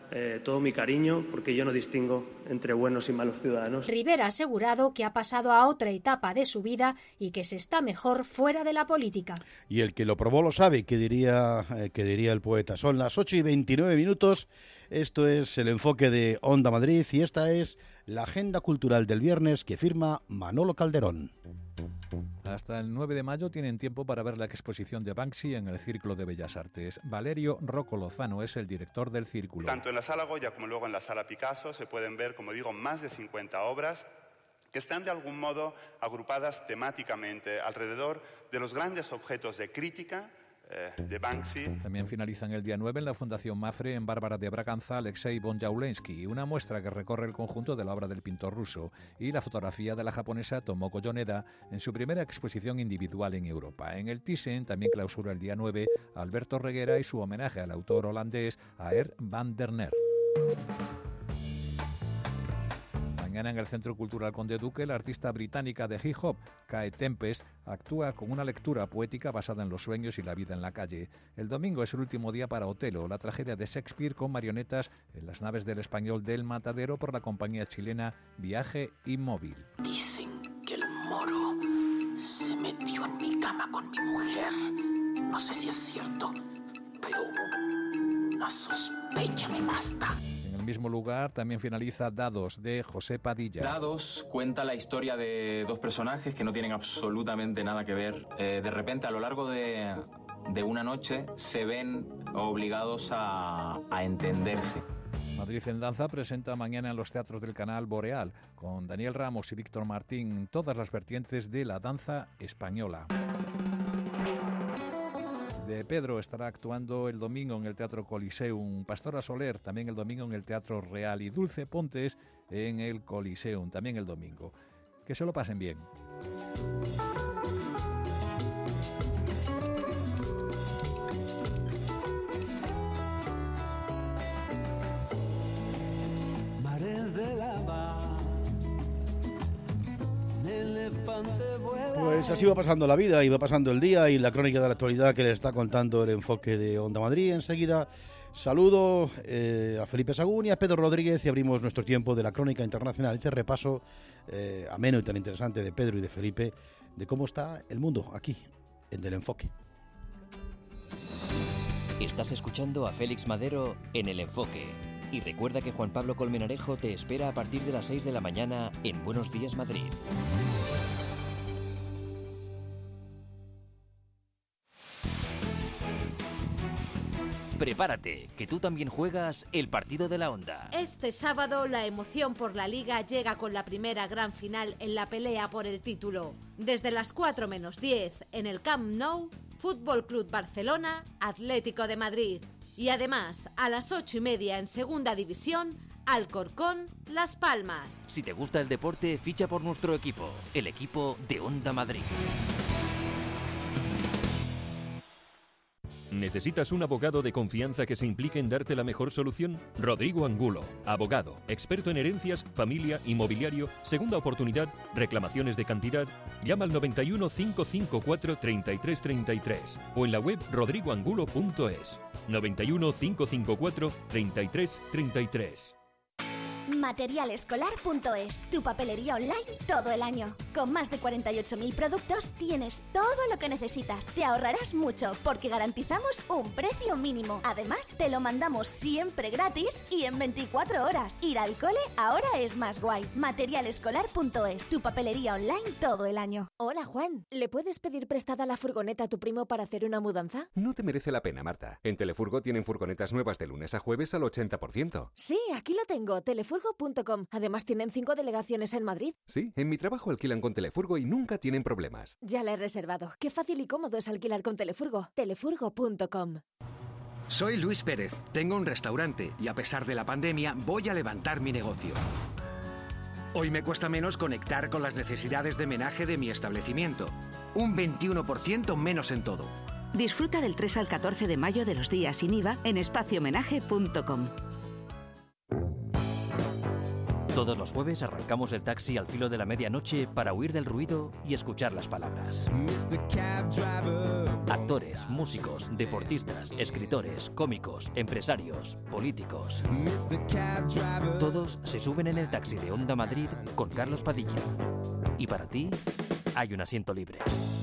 Speaker 5: eh, todo mi cariño, porque yo no distingo entre buenos y malos ciudadanos.
Speaker 15: Rivera ha asegurado que ha pasado a otra etapa de su vida y que se está mejor fuera de la política.
Speaker 1: Y el que lo probó lo sabe, que diría, eh, que diría el poeta. Son las ocho y veintinueve minutos, esto es el enfoque de Onda Madrid y esta es la agenda cultural del viernes que firma Manolo Calderón.
Speaker 9: Hasta el nueve de mayo tienen tiempo para ver la exposición de Banksy en el Círculo de Bellas Artes. Valerio Rocco Lozano es el director del círculo.
Speaker 16: Tanto en la Sala Goya como luego en la Sala Picasso se pueden ver, como digo, más de cincuenta obras que están de algún modo agrupadas temáticamente alrededor de los grandes objetos de crítica de Banksy.
Speaker 9: También finalizan el día nueve en la Fundación Mafre en Bárbara de Braganza Alexei Bonjaulensky, una muestra que recorre el conjunto de la obra del pintor ruso y la fotografía de la japonesa Tomoko Yoneda en su primera exposición individual en Europa. En el Thyssen también clausura el día nueve Alberto Reguera y su homenaje al autor holandés Aer van der Neer. Mañana en el Centro Cultural Conde Duque, la artista británica de hip hop, Kae Tempest, actúa con una lectura poética basada en los sueños y la vida en la calle. El domingo es el último día para Otelo, la tragedia de Shakespeare con marionetas en las naves del Español del Matadero por la compañía chilena Viaje Inmóvil.
Speaker 17: Dicen que el moro se metió en mi cama con mi mujer. No sé si es cierto, pero una sospecha me basta.
Speaker 9: En el mismo lugar también finaliza Dados, de José Padilla.
Speaker 18: Dados cuenta la historia de dos personajes que no tienen absolutamente nada que ver. Eh, de repente, a lo largo de, de una noche, se ven obligados a, a entenderse.
Speaker 9: Madrid en Danza presenta mañana en los teatros del Canal Boreal, con Daniel Ramos y Víctor Martín, todas las vertientes de la danza española. De Pedro estará actuando el domingo en el Teatro Coliseum, Pastora Soler también el domingo en el Teatro Real y Dulce Pontes en el Coliseum también el domingo. Que se lo pasen bien.
Speaker 19: Mares de lava, elefante vuela.
Speaker 1: Pues así va pasando la vida y va pasando el día y la crónica de la actualidad que le está contando el enfoque de Onda Madrid. Enseguida saludo eh, a Felipe Sagún y a Pedro Rodríguez y abrimos nuestro tiempo de la crónica internacional, ese repaso eh, ameno y tan interesante de Pedro y de Felipe de cómo está el mundo aquí en El Enfoque.
Speaker 2: Estás escuchando a Félix Madero en El Enfoque. Y recuerda que Juan Pablo Colmenarejo te espera a partir de las seis de la mañana en Buenos Días Madrid. Prepárate, que tú también juegas el partido de la Onda.
Speaker 20: Este sábado la emoción por la Liga llega con la primera gran final en la pelea por el título. Desde las cuatro menos diez en el Camp Nou, Fútbol Club Barcelona, Atlético de Madrid. Y además, a las ocho y media en Segunda División, Alcorcón, Las Palmas.
Speaker 2: Si te gusta el deporte, ficha por nuestro equipo, el equipo de Onda Madrid.
Speaker 22: ¿Necesitas un abogado de confianza que se implique en darte la mejor solución? Rodrigo Angulo, abogado, experto en herencias, familia, inmobiliario, segunda oportunidad, reclamaciones de cantidad. Llama al noventa y uno, cinco cinco cuatro, treinta y tres treinta y tres o en la web rodrigo angulo punto es. noventa y uno, cinco cinco cuatro, treinta y tres treinta y tres.
Speaker 29: material escolar punto es, tu papelería online todo el año. Con más de cuarenta y ocho mil productos tienes todo lo que necesitas. Te ahorrarás mucho porque garantizamos un precio mínimo. Además, te lo mandamos siempre gratis y en veinticuatro horas. Ir al cole ahora es más guay. material escolar punto es, tu papelería online todo el año.
Speaker 30: Hola Juan, ¿le puedes pedir prestada la furgoneta a tu primo para hacer una mudanza?
Speaker 31: No te merece la pena, Marta. En Telefurgo tienen furgonetas nuevas de lunes a jueves al ochenta por ciento.
Speaker 30: Sí, aquí lo tengo, telefurgo punto com. Además tienen cinco delegaciones en Madrid.
Speaker 31: Sí, en mi trabajo alquilan con Telefurgo y nunca tienen problemas.
Speaker 30: Ya la he reservado. Qué fácil y cómodo es alquilar con Telefurgo. telefurgo punto com.
Speaker 32: Soy Luis Pérez, tengo un restaurante y a pesar de la pandemia voy a levantar mi negocio. Hoy me cuesta menos conectar con las necesidades de menaje de mi establecimiento. Un veintiuno por ciento menos en todo.
Speaker 33: Disfruta del tres al catorce de mayo de los días sin I V A en espacio homenaje punto com.
Speaker 2: Todos los jueves arrancamos el taxi al filo de la medianoche para huir del ruido y escuchar las palabras. Actores, músicos, deportistas, escritores, cómicos, empresarios, políticos. Todos se suben en el taxi de Onda Madrid con Carlos Padilla. Y para ti, hay un asiento libre.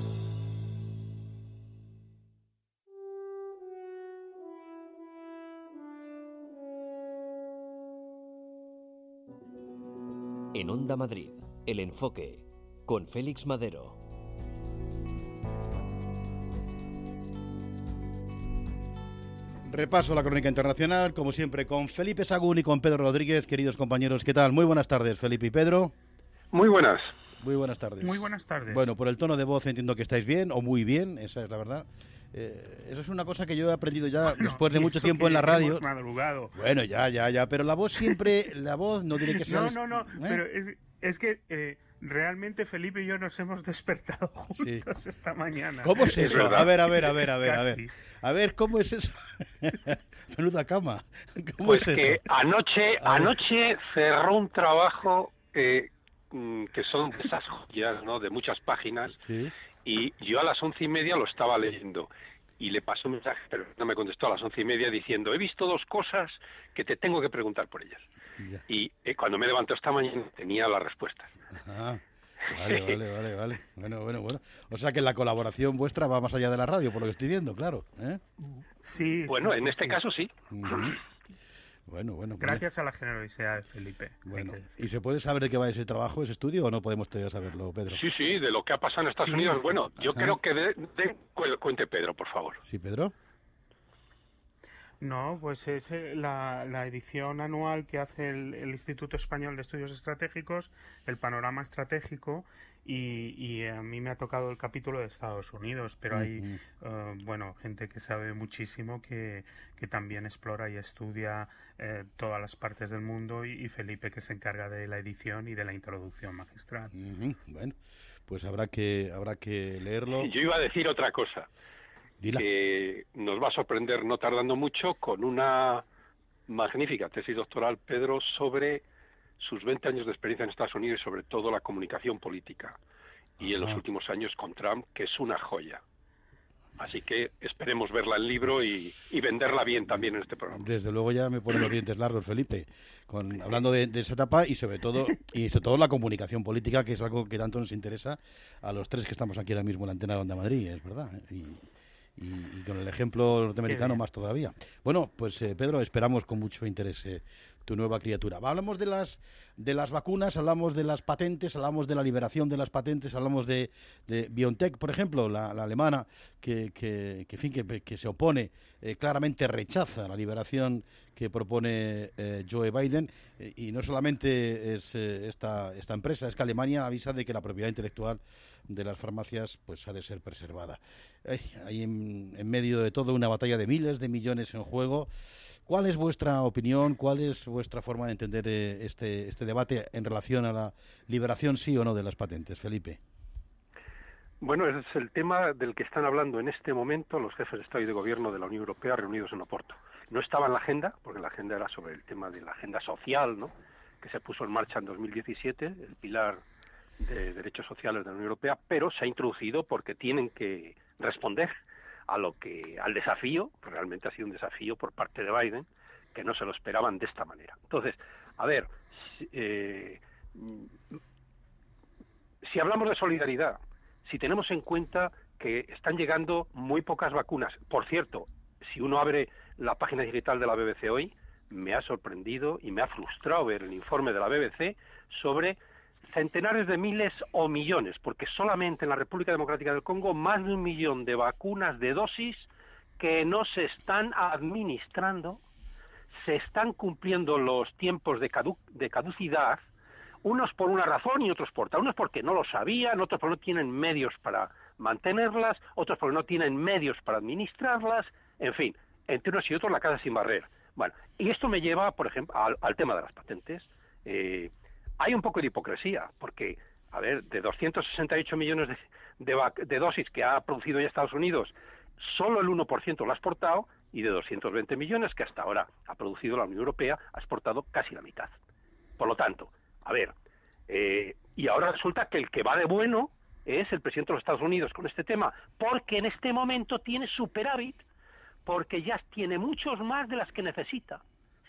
Speaker 2: En Onda Madrid, El Enfoque, con Félix Madero.
Speaker 1: Repaso la crónica internacional, como siempre, con Felipe Sagún y con Pedro Rodríguez. Queridos compañeros, ¿qué tal? Muy buenas tardes, Felipe y Pedro.
Speaker 3: Muy buenas.
Speaker 1: Muy buenas tardes.
Speaker 3: Muy buenas tardes.
Speaker 1: Bueno, por el tono de voz entiendo que estáis bien, o muy bien, esa es la verdad. Eh, eso es una cosa que yo he aprendido ya bueno, después de mucho tiempo en la radio.
Speaker 3: Madrugado.
Speaker 1: Bueno, ya, ya, ya, pero la voz siempre, la voz no tiene que ser...
Speaker 3: No, no, no, ¿eh? Pero es, es que eh, realmente Felipe y yo nos hemos despertado juntos sí. esta mañana.
Speaker 1: ¿Cómo es eso? A ver, a ver, a ver, a ver, a ver. A ver, ¿cómo es eso? Menuda cama. ¿Cómo
Speaker 3: pues
Speaker 1: es
Speaker 3: que
Speaker 1: eso?
Speaker 3: Anoche, anoche cerró un trabajo eh, que son de esas joyas, ¿no? De muchas páginas.
Speaker 1: Sí.
Speaker 3: Y yo a las once y media lo estaba leyendo y le pasó un mensaje, pero no me contestó a las once y media diciendo: he visto dos cosas que te tengo que preguntar por ellas. Ya. Y eh, cuando me levantó esta mañana tenía las respuestas.
Speaker 1: Ajá. Vale, vale, vale, vale. Bueno, bueno, bueno. O sea que la colaboración vuestra va más allá de la radio, por lo que estoy viendo, claro. ¿eh?
Speaker 3: Sí. Bueno, sí, en sí, este sí. caso sí.
Speaker 1: Uh-huh. Bueno, bueno.
Speaker 3: Gracias pues, a la generosidad de Felipe.
Speaker 1: Bueno, ¿y se puede saber de qué va ese trabajo, ese estudio, o no podemos saberlo, Pedro?
Speaker 3: Sí, sí, de lo que ha pasado en Estados sí, Unidos. Sí. Bueno, yo Ajá. creo que de, de, cuente Pedro, por favor.
Speaker 1: Sí, Pedro.
Speaker 4: No, pues es la, la edición anual que hace el, el Instituto Español de Estudios Estratégicos, el panorama estratégico, y, y a mí me ha tocado el capítulo de Estados Unidos, pero uh-huh. hay, uh, bueno, gente que sabe muchísimo que, que también explora y estudia eh, todas las partes del mundo, y, y Felipe, que se encarga de la edición y de la introducción magistral.
Speaker 1: Uh-huh. Bueno, pues habrá que, habrá que leerlo.
Speaker 3: Yo iba a decir otra cosa.
Speaker 1: Dila.
Speaker 3: Que nos va a sorprender no tardando mucho con una magnífica tesis doctoral, Pedro, sobre sus veinte años de experiencia en Estados Unidos y sobre todo la comunicación política. Y en los últimos años con Trump, que es una joya. Así que esperemos verla en libro y, y venderla bien también en este programa.
Speaker 1: Desde luego ya me ponen los dientes largos, Felipe, con, hablando de, de esa etapa y sobre todo y sobre todo la comunicación política, que es algo que tanto nos interesa a los tres que estamos aquí ahora mismo en la antena de Onda Madrid, es verdad. Y, Y, y con el ejemplo norteamericano más todavía. Bueno, pues eh, Pedro, esperamos con mucho interés eh, tu nueva criatura. Hablamos de las de las vacunas, hablamos de las patentes, hablamos de la liberación de las patentes, hablamos de, de BioNTech, por ejemplo, la, la alemana que, que, que, en fin, que, que se opone, eh, claramente rechaza la liberación que propone eh, Joe Biden, eh, y no solamente es eh, esta, esta empresa, es que Alemania avisa de que la propiedad intelectual de las farmacias pues ha de ser preservada. Hay, hay en, en medio de todo una batalla de miles de millones en juego. ¿Cuál es vuestra opinión? ¿Cuál es vuestra forma de entender eh, este, este debate en relación a la liberación, sí o no, de las patentes, Felipe?
Speaker 3: Bueno, ese es el tema del que están hablando en este momento los jefes de Estado y de Gobierno de la Unión Europea reunidos en Oporto. No estaba en la agenda, porque la agenda era sobre el tema de la agenda social, ¿no?, que se puso en marcha en dos mil diecisiete, el pilar de derechos sociales de la Unión Europea, pero se ha introducido porque tienen que responder a lo que al desafío, pues realmente ha sido un desafío por parte de Biden, que no se lo esperaban de esta manera. Entonces, a ver, eh, si hablamos de solidaridad, si tenemos en cuenta que están llegando muy pocas vacunas, por cierto, si uno abre la página digital de la B B C hoy, me ha sorprendido y me ha frustrado ver el informe de la B B C sobre centenares de miles o millones, porque solamente en la República Democrática del Congo más de un millón de vacunas de dosis que no se están administrando, se están cumpliendo los tiempos de, cadu de caducidad, unos por una razón y otros por otra. Unos porque no lo sabían, otros porque no tienen medios para mantenerlas, otros porque no tienen medios para administrarlas, en fin, entre unos y otros la casa sin barrer. Bueno, y esto me lleva, por ejemplo, al, al tema de las patentes. Eh, hay un poco de hipocresía, porque, a ver, de doscientos sesenta y ocho millones de, de, de dosis que ha producido ya Estados Unidos, solo el uno por ciento lo ha exportado, y de doscientos veinte millones que hasta ahora ha producido la Unión Europea, ha exportado casi la mitad. Por lo tanto, a ver, eh, y ahora resulta que el que va de bueno es el presidente de los Estados Unidos con este tema, porque en este momento tiene superávit, porque ya tiene muchos más de las que necesita.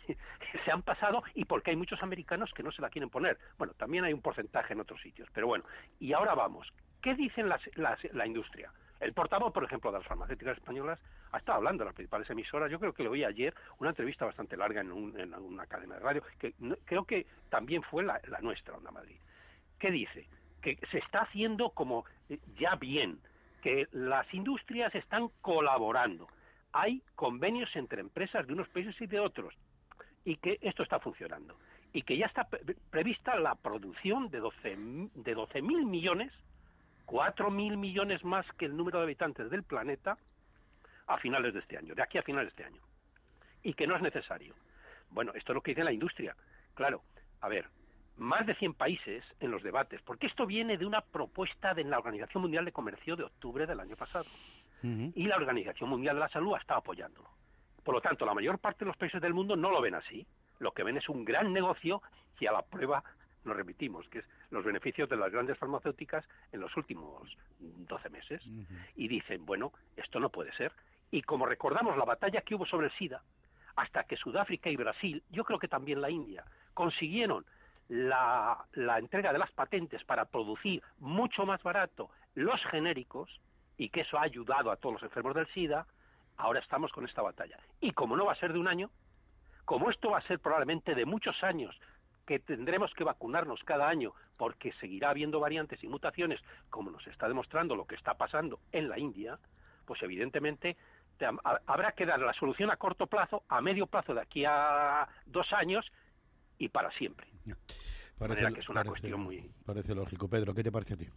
Speaker 3: Se han pasado, y porque hay muchos americanos que no se la quieren poner. Bueno, también hay un porcentaje en otros sitios, pero bueno. Y ahora vamos, ¿qué dicen las, las, la industria? El portavoz, por ejemplo, de las farmacéuticas españolas ha estado hablando en las principales emisoras. Yo creo que lo oí ayer, una entrevista bastante larga en, un, en una cadena de radio, que no, creo que también fue la, la nuestra, Onda Madrid. ¿Qué dice? Que se está haciendo como ya bien, que las industrias están colaborando. Hay convenios entre empresas de unos países y de otros, y que esto está funcionando. Y que ya está pre prevista la producción de doce mil millones, cuatro mil millones más que el número de habitantes del planeta, a finales de este año, de aquí a finales de este año. Y que no es necesario. Bueno, esto es lo que dice la industria. Claro, a ver, más de cien países en los debates, porque esto viene de una propuesta de la Organización Mundial de Comercio de octubre del año pasado. Uh-huh. Y la Organización Mundial de la Salud ha estado apoyándolo. Por lo tanto, la mayor parte de los países del mundo no lo ven así. Lo que ven es un gran negocio y a la prueba nos remitimos, que es los beneficios de las grandes farmacéuticas en los últimos doce meses. Uh-huh. Y dicen, bueno, esto no puede ser. Y como recordamos la batalla que hubo sobre el SIDA, hasta que Sudáfrica y Brasil, yo creo que también la India, consiguieron la, la entrega de las patentes para producir mucho más barato los genéricos, y que eso ha ayudado a todos los enfermos del SIDA, ahora estamos con esta batalla. Y como no va a ser de un año, como esto va a ser probablemente de muchos años, que tendremos que vacunarnos cada año porque seguirá habiendo variantes y mutaciones, como nos está demostrando lo que está pasando en la India, pues evidentemente te, a, habrá que dar la solución a corto plazo, a medio plazo de aquí a dos años y para siempre.
Speaker 1: Parece,
Speaker 3: de manera que es una
Speaker 1: parece,
Speaker 3: cuestión muy...
Speaker 1: Parece lógico. Pedro, ¿qué te parece a ti?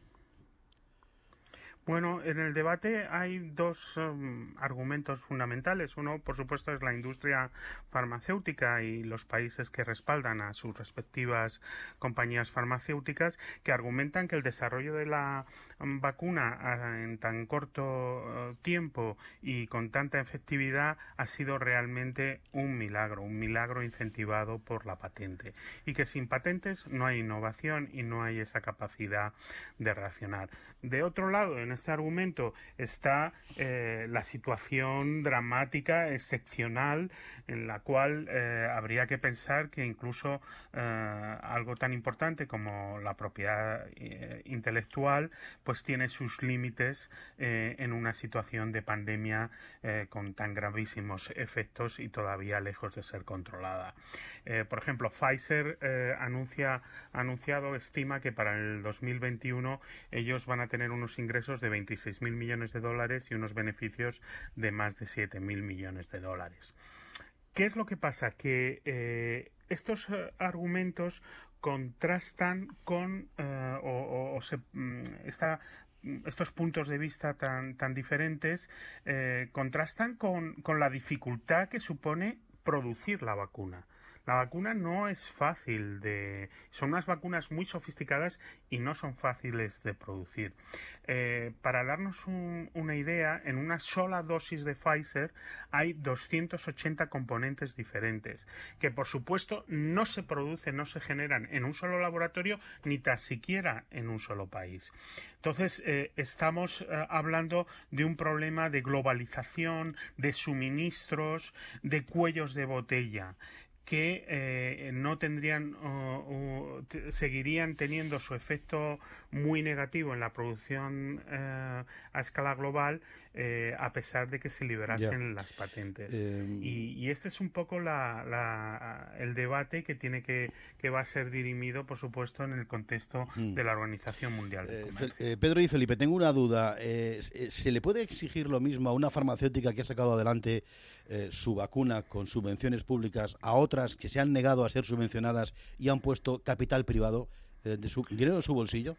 Speaker 4: Bueno, en el debate hay dos um, argumentos fundamentales. Uno, por supuesto, es la industria farmacéutica y los países que respaldan a sus respectivas compañías farmacéuticas, que argumentan que el desarrollo de la um, vacuna uh, en tan corto uh, tiempo y con tanta efectividad ha sido realmente un milagro, un milagro incentivado por la patente. Y que sin patentes no hay innovación y no hay esa capacidad de reaccionar. De otro lado, en este argumento está eh, la situación dramática, excepcional, en la cual eh, habría que pensar que incluso eh, algo tan importante como la propiedad eh, intelectual pues tiene sus límites eh, en una situación de pandemia eh, con tan gravísimos efectos y todavía lejos de ser controlada. Eh, por ejemplo, Pfizer eh, anuncia, ha anunciado, estima que para el dos mil veintiuno ellos van a tener unos ingresos de veintiséis mil millones de dólares y unos beneficios de más de siete mil millones de dólares. ¿Qué es lo que pasa? Que eh, estos eh, argumentos contrastan con eh, o, o, o se, mm, esta estos puntos de vista tan, tan diferentes eh, contrastan con, con la dificultad que supone producir la vacuna. La vacuna no es fácil de... Son unas vacunas muy sofisticadas y no son fáciles de producir. Eh, para darnos un, una idea, en una sola dosis de Pfizer hay doscientos ochenta componentes diferentes, que por supuesto no se producen, no se generan en un solo laboratorio, ni tan siquiera en un solo país. Entonces, eh, estamos eh, hablando de un problema de globalización, de suministros, de cuellos de botella, que eh, no tendrían o, o t- seguirían teniendo su efecto muy negativo en la producción eh, a escala global eh, a pesar de que se liberasen ya. las patentes. Eh, y, y este es un poco la, la, el debate que tiene que, que va a ser dirimido, por supuesto, en el contexto mm. de la Organización Mundial de Comercio.
Speaker 1: Eh, Pedro y Felipe, tengo una duda. Eh, ¿Se le puede exigir lo mismo a una farmacéutica que ha sacado adelante eh, su vacuna con subvenciones públicas a otras que se han negado a ser subvencionadas y han puesto capital privado eh, de su dinero en su bolsillo?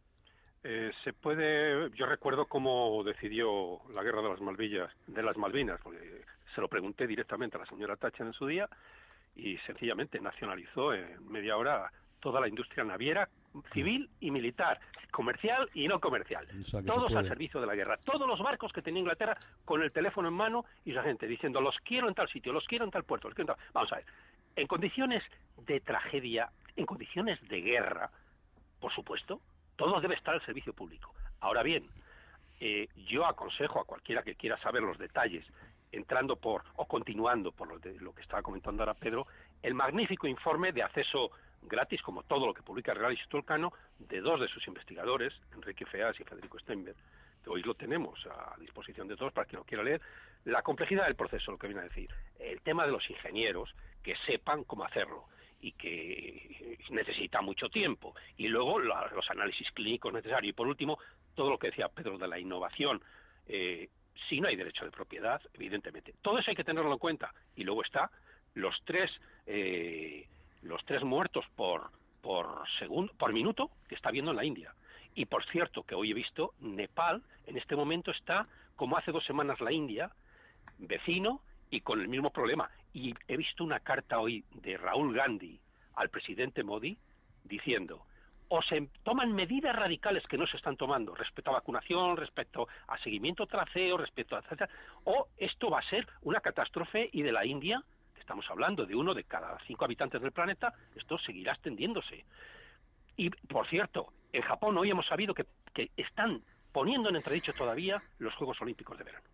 Speaker 3: Eh, se puede. Yo recuerdo cómo decidió la guerra de las Malvinas, de las Malvinas, porque se lo pregunté directamente a la señora Thatcher en su día y sencillamente nacionalizó en media hora toda la industria naviera, civil y militar, comercial y no comercial, o sea, todos al servicio de la guerra, todos los barcos que tenía Inglaterra con el teléfono en mano y esa gente diciendo los quiero en tal sitio, los quiero en tal puerto, los quiero en tal... Vamos a ver, en condiciones de tragedia en condiciones de guerra, por supuesto, todo debe estar al servicio público. Ahora bien, eh, yo aconsejo a cualquiera que quiera saber los detalles, entrando por, o continuando por lo, de, lo que estaba comentando ahora Pedro, el magnífico informe de acceso gratis, como todo lo que publica el Real Instituto Elcano, de dos de sus investigadores, Enrique Feas y Federico Steinberg, que hoy lo tenemos a disposición de todos para quien lo quiera leer, la complejidad del proceso, lo que viene a decir, el tema de los ingenieros, que sepan cómo hacerlo, y que necesita mucho tiempo, y luego la, los análisis clínicos necesarios, y por último, todo lo que decía Pedro de la innovación. Eh, si no hay derecho de propiedad, evidentemente, todo eso hay que tenerlo en cuenta, y luego está los tres eh, los tres muertos por por segundo, por minuto que está habiendo en la India. Y por cierto, que hoy he visto, Nepal en este momento está, como hace dos semanas la India, vecino y con el mismo problema. Y he visto una carta hoy de Raúl Gandhi al presidente Modi diciendo: o se toman medidas radicales que no se están tomando respecto a vacunación, respecto a seguimiento traceo, respecto a etcétera, o esto va a ser una catástrofe, y de la India, que estamos hablando de uno de cada cinco habitantes del planeta, esto seguirá extendiéndose. Y, por cierto, en Japón hoy hemos sabido que, que están poniendo en entredicho todavía los Juegos Olímpicos de verano.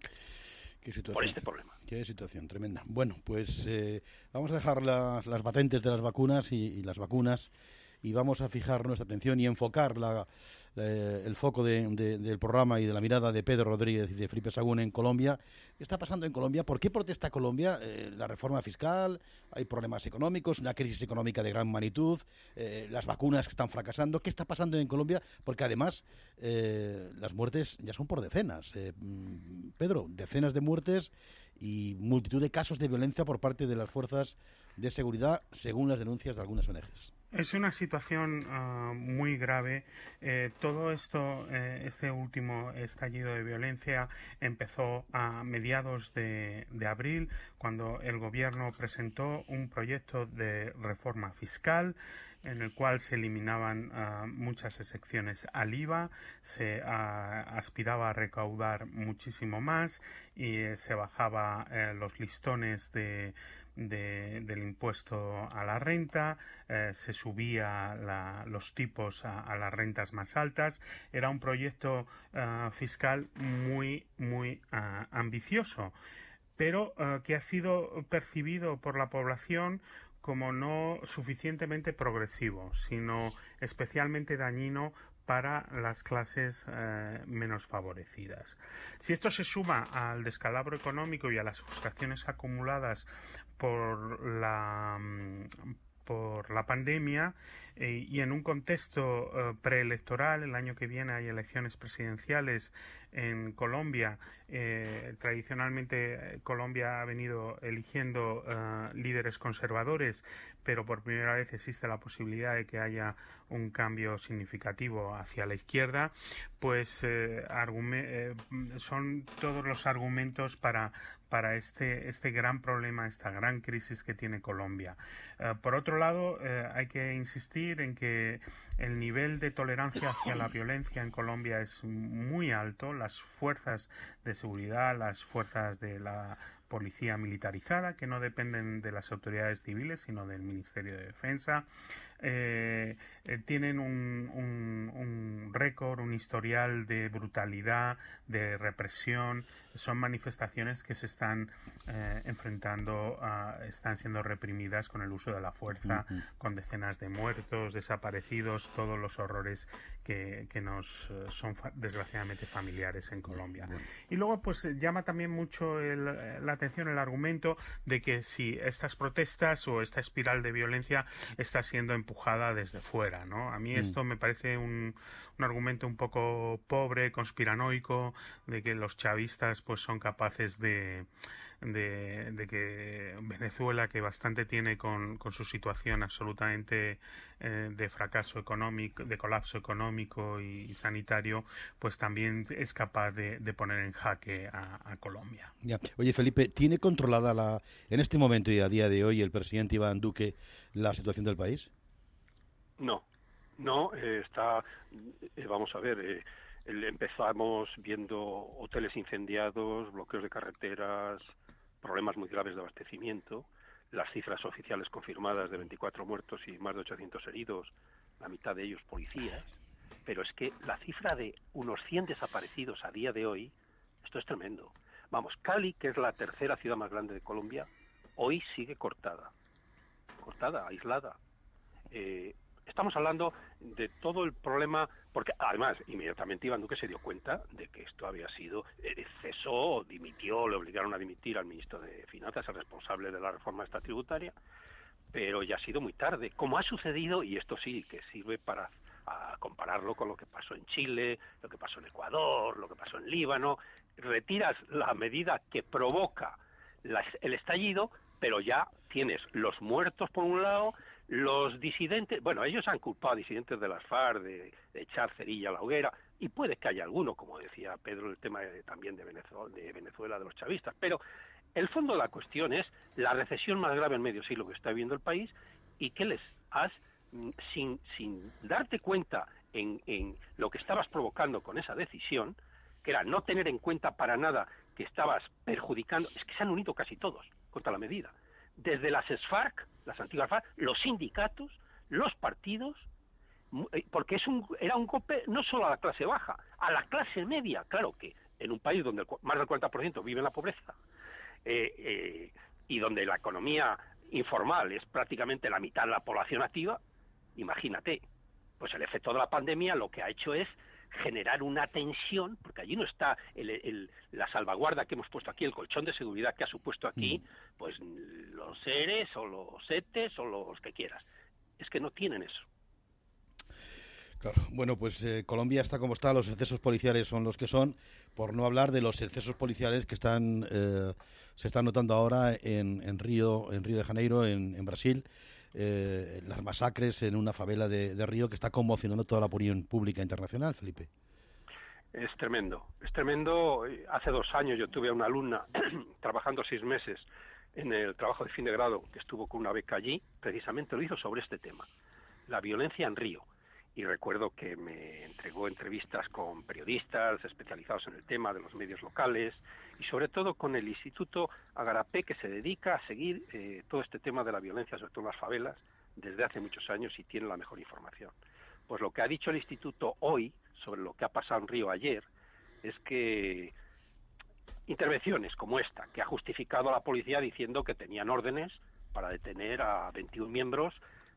Speaker 1: Qué situación,
Speaker 3: por este problema.
Speaker 1: Qué situación tremenda. Bueno, pues eh, vamos a dejar las, las patentes de las vacunas y, y las vacunas, y vamos a fijar nuestra atención y enfocar la, eh, el foco de, de, del programa y de la mirada de Pedro Rodríguez y de Felipe Sagún en Colombia. ¿Qué está pasando en Colombia? ¿Por qué protesta Colombia? Eh, la reforma fiscal, hay problemas económicos, una crisis económica de gran magnitud, eh, las vacunas que están fracasando. ¿Qué está pasando en Colombia? Porque además eh, las muertes ya son por decenas. Eh, Pedro, decenas de muertes y multitud de casos de violencia por parte de las fuerzas de seguridad, según las denuncias de algunas O N Ges.
Speaker 4: Es una situación uh, muy grave. Eh, todo esto, eh, este último estallido de violencia empezó a mediados de, de abril, cuando el gobierno presentó un proyecto de reforma fiscal en el cual se eliminaban uh, muchas excepciones al I V A, se uh, aspiraba a recaudar muchísimo más y eh, se bajaba eh, los listones de De, del impuesto a la renta, eh, se subía la, los tipos a, a las rentas más altas. Era un proyecto uh, fiscal muy, muy uh, ambicioso, pero uh, que ha sido percibido por la población como no suficientemente progresivo, sino especialmente dañino para las clases eh, menos favorecidas. Si esto se suma al descalabro económico y a las frustraciones acumuladas por la por la pandemia eh, y en un contexto eh, preelectoral, el año que viene hay elecciones presidenciales en Colombia. Eh, tradicionalmente eh, Colombia ha venido eligiendo eh, líderes conservadores, pero por primera vez existe la posibilidad de que haya un cambio significativo hacia la izquierda. Pues eh, eh, son todos los argumentos para para este este gran problema, esta gran crisis que tiene Colombia. Uh, por otro lado, eh, hay que insistir en que el nivel de tolerancia hacia la violencia en Colombia es muy alto. Las fuerzas de seguridad, las fuerzas de la policía militarizada, que no dependen de las autoridades civiles, sino del Ministerio de Defensa, eh, eh, tienen un, un, un récord, un historial de brutalidad, de represión. Son manifestaciones que se están eh, enfrentando, a, están siendo reprimidas con el uso de la fuerza, uh-huh. con decenas de muertos, desaparecidos, todos los horrores que, que nos uh, son fa- desgraciadamente familiares en Colombia. Uh-huh. Y luego pues llama también mucho el, la atención el argumento de que si estas protestas o esta espiral de violencia está siendo empujada desde fuera, ¿no? A mí esto uh-huh. me parece un, un argumento un poco pobre, conspiranoico, de que los chavistas pues son capaces de, de, de que Venezuela, que bastante tiene con, con su situación absolutamente eh, de fracaso económico, de colapso económico y, y sanitario, pues también es capaz de, de poner en jaque a, a Colombia.
Speaker 1: Ya. Oye, Felipe, ¿tiene controlada la en este momento y a día de hoy el presidente Iván Duque la situación del país?
Speaker 3: No, no, eh, está, eh, vamos a ver, eh, empezamos viendo hoteles incendiados, bloqueos de carreteras, problemas muy graves de abastecimiento. las cifras oficiales confirmadas de veinticuatro muertos y más de ochocientos heridos, la mitad de ellos policías, pero es que la cifra de unos cien desaparecidos a día de hoy, esto es tremendo. Vamos, Cali, que es la tercera ciudad más grande de Colombia, hoy sigue cortada, cortada, aislada. Eh, estamos hablando de todo el problema, porque además inmediatamente Iván Duque se dio cuenta de que esto había sido, eh, cesó, dimitió, le obligaron a dimitir al ministro de Finanzas, el responsable de la reforma esta tributaria, pero ya ha sido muy tarde, como ha sucedido, y esto sí que sirve para a compararlo con lo que pasó en Chile, lo que pasó en Ecuador, lo que pasó en Líbano. Retiras la medida que provoca la, el estallido, pero ya tienes los muertos por un lado, los disidentes, bueno, ellos han culpado a disidentes de las FARC de, de echar cerilla a la hoguera, y puede que haya alguno, como decía Pedro, el tema de, también de Venezuela, de Venezuela, de los chavistas, pero el fondo de la cuestión es la recesión más grave en medio siglo que está viviendo el país, y que les has, sin, sin darte cuenta en, en lo que estabas provocando con esa decisión, que era no tener en cuenta para nada que estabas perjudicando, es que se han unido casi todos contra la medida, desde las FARC, las antiguas FARC, los sindicatos, los partidos, porque es un, era un golpe no solo a la clase baja, a la clase media. Claro que en un país donde el, más del cuarenta por ciento vive en la pobreza, eh, eh, y donde la economía informal es prácticamente la mitad de la población activa, imagínate, pues el efecto de la pandemia lo que ha hecho es generar una tensión, porque allí no está el, el, la salvaguarda que hemos puesto aquí, el colchón de seguridad que ha supuesto aquí, mm. pues los seres o los ETEs o los que quieras. Es que no tienen eso.
Speaker 1: Claro. Bueno, pues eh, Colombia está como está, los excesos policiales son los que son, por no hablar de los excesos policiales que están eh, se están notando ahora en, en Río, en Río de Janeiro, en, en Brasil. Eh, las masacres en una favela de, de Río que está conmocionando toda la opinión pública internacional, Felipe.
Speaker 3: Es tremendo, es tremendo. Hace dos años yo tuve a una alumna trabajando seis meses en el trabajo de fin de grado, que estuvo con una beca allí, precisamente lo hizo sobre este tema, la violencia en Río. Y recuerdo que me entregó entrevistas con periodistas especializados en el tema de los medios locales y sobre todo con el Instituto Agarapé, que se dedica a seguir eh, todo este tema de la violencia, sobre todo en las favelas, desde hace muchos años y tiene la mejor información. Pues lo que ha dicho el Instituto hoy sobre lo que ha pasado en Río ayer es que intervenciones como esta, que ha justificado a la policía diciendo que tenían órdenes para detener a veintiún miembros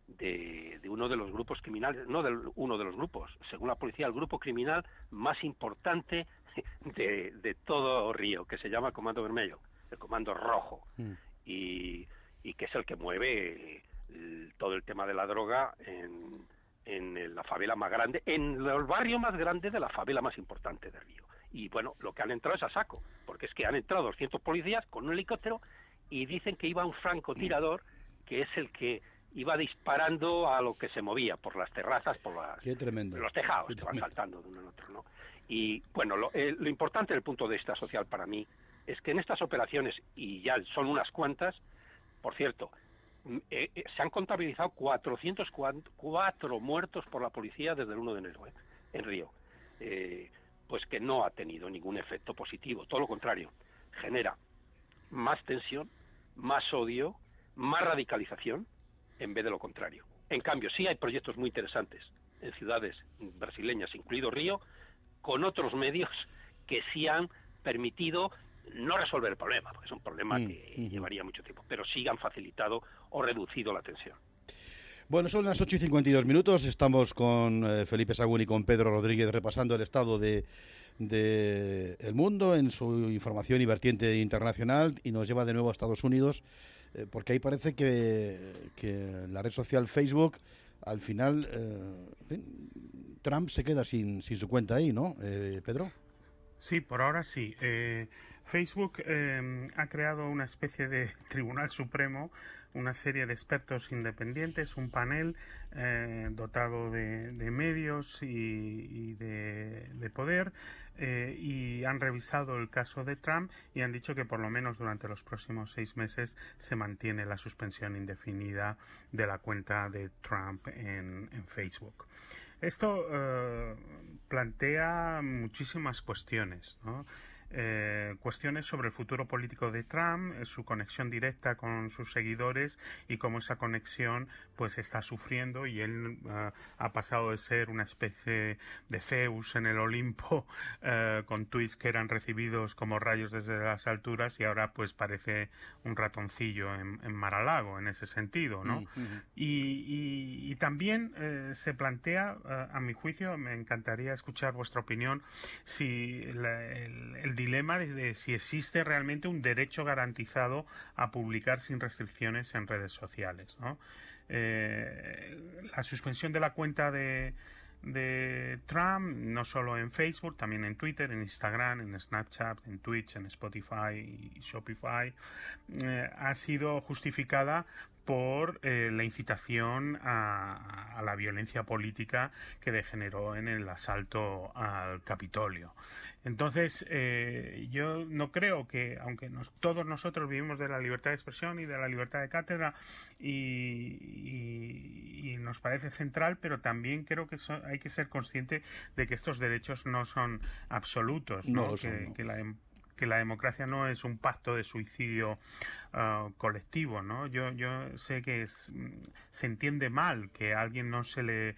Speaker 3: De, de uno de los grupos criminales, no de uno de los grupos, según la policía, el grupo criminal más importante de, de todo Río, que se llama Comando Vermelho, el Comando Rojo, mm. y, y que es el que mueve el, todo el tema de la droga en, en la favela más grande, en el barrio más grande de la favela más importante de Río. Y bueno, lo que han entrado es a saco, porque es que han entrado doscientos policías con un helicóptero y dicen que iba un francotirador, que es el que iba disparando a lo que se movía por las terrazas, por las,
Speaker 1: Qué tremendo.
Speaker 3: los tejados,
Speaker 1: Qué
Speaker 3: que van
Speaker 1: tremendo.
Speaker 3: saltando de uno en otro, ¿no? Y bueno, lo, eh, lo importante desde el punto de vista social para mí es que en estas operaciones, y ya son unas cuantas, por cierto, eh, eh, se han contabilizado cuatrocientos cuatro muertos por la policía desde el uno de enero, ¿eh? En Río, eh, pues que no ha tenido ningún efecto positivo, todo lo contrario, genera más tensión, más odio, más radicalización, en vez de lo contrario. En cambio, sí hay proyectos muy interesantes en ciudades brasileñas, incluido Río, con otros medios que sí han permitido no resolver el problema, porque es un problema mm, que mm. llevaría mucho tiempo, pero sí han facilitado o reducido la tensión.
Speaker 1: Bueno, son las ocho y cincuenta y dos minutos, estamos con eh, Felipe Sagún y con Pedro Rodríguez repasando el estado de, de el mundo en su información y vertiente internacional, y nos lleva de nuevo a Estados Unidos, eh, porque ahí parece que, que la red social Facebook, al final, eh, en fin, Trump se queda sin, sin su cuenta ahí, ¿no, eh, Pedro?
Speaker 4: Sí, por ahora sí. Eh, Facebook eh, ha creado una especie de Tribunal Supremo, una serie de expertos independientes, un panel eh, dotado de, de medios y, y de, de poder, eh, y han revisado el caso de Trump y han dicho que por lo menos durante los próximos seis meses se mantiene la suspensión indefinida de la cuenta de Trump en, en Facebook. Esto eh, plantea muchísimas cuestiones, ¿no? eh, cuestiones sobre el futuro político de Trump, eh, su conexión directa con sus seguidores y cómo esa conexión pues está sufriendo, y él uh, ha pasado de ser una especie de Zeus en el Olimpo uh, con tweets que eran recibidos como rayos desde las alturas, y ahora pues parece un ratoncillo en, en Mar-a-Lago en ese sentido, ¿no? Uh-huh. y, y, y también eh, se plantea, uh, a mi juicio, me encantaría escuchar vuestra opinión, si la, el, el dilema de, de si existe realmente un derecho garantizado a publicar sin restricciones en redes sociales, ¿no? Eh, la suspensión de la cuenta de, de Trump, no solo en Facebook, también en Twitter, en Instagram, en Snapchat, en Twitch, en Spotify y Shopify, eh, ha sido justificada por eh, la incitación a, a la violencia política que degeneró en el asalto al Capitolio. Entonces, eh, yo no creo que, aunque nos, todos nosotros vivimos de la libertad de expresión y de la libertad de cátedra, y, y, y nos parece central, pero también creo que so, hay que ser consciente de que estos derechos no son absolutos, ¿no?
Speaker 1: No lo son,
Speaker 4: que,
Speaker 1: no.
Speaker 4: que la que la democracia no es un pacto de suicidio uh, colectivo, ¿no? Yo yo sé que es, se entiende mal que a alguien no se le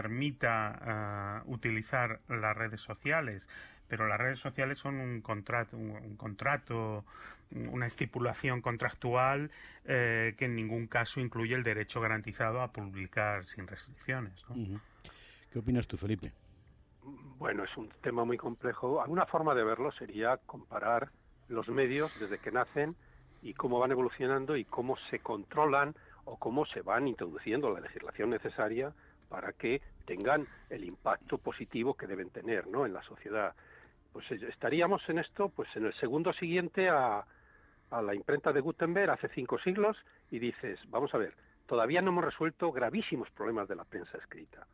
Speaker 4: permita uh, utilizar las redes sociales, pero las redes sociales son un contrato, un, un contrato, una estipulación contractual eh, que en ningún caso incluye el derecho garantizado a publicar sin restricciones, ¿no?
Speaker 1: Uh-huh. ¿Qué opinas tú, Felipe?
Speaker 3: Bueno, es un tema muy complejo. Alguna forma de verlo sería comparar los medios desde que nacen y cómo van evolucionando y cómo se controlan o cómo se van introduciendo la legislación necesaria para que tengan el impacto positivo que deben tener, ¿no?, en la sociedad. Pues estaríamos en esto, pues en el segundo siguiente a, a la imprenta de Gutenberg hace cinco siglos, y dices, vamos a ver, todavía no hemos resuelto gravísimos problemas de la prensa escrita.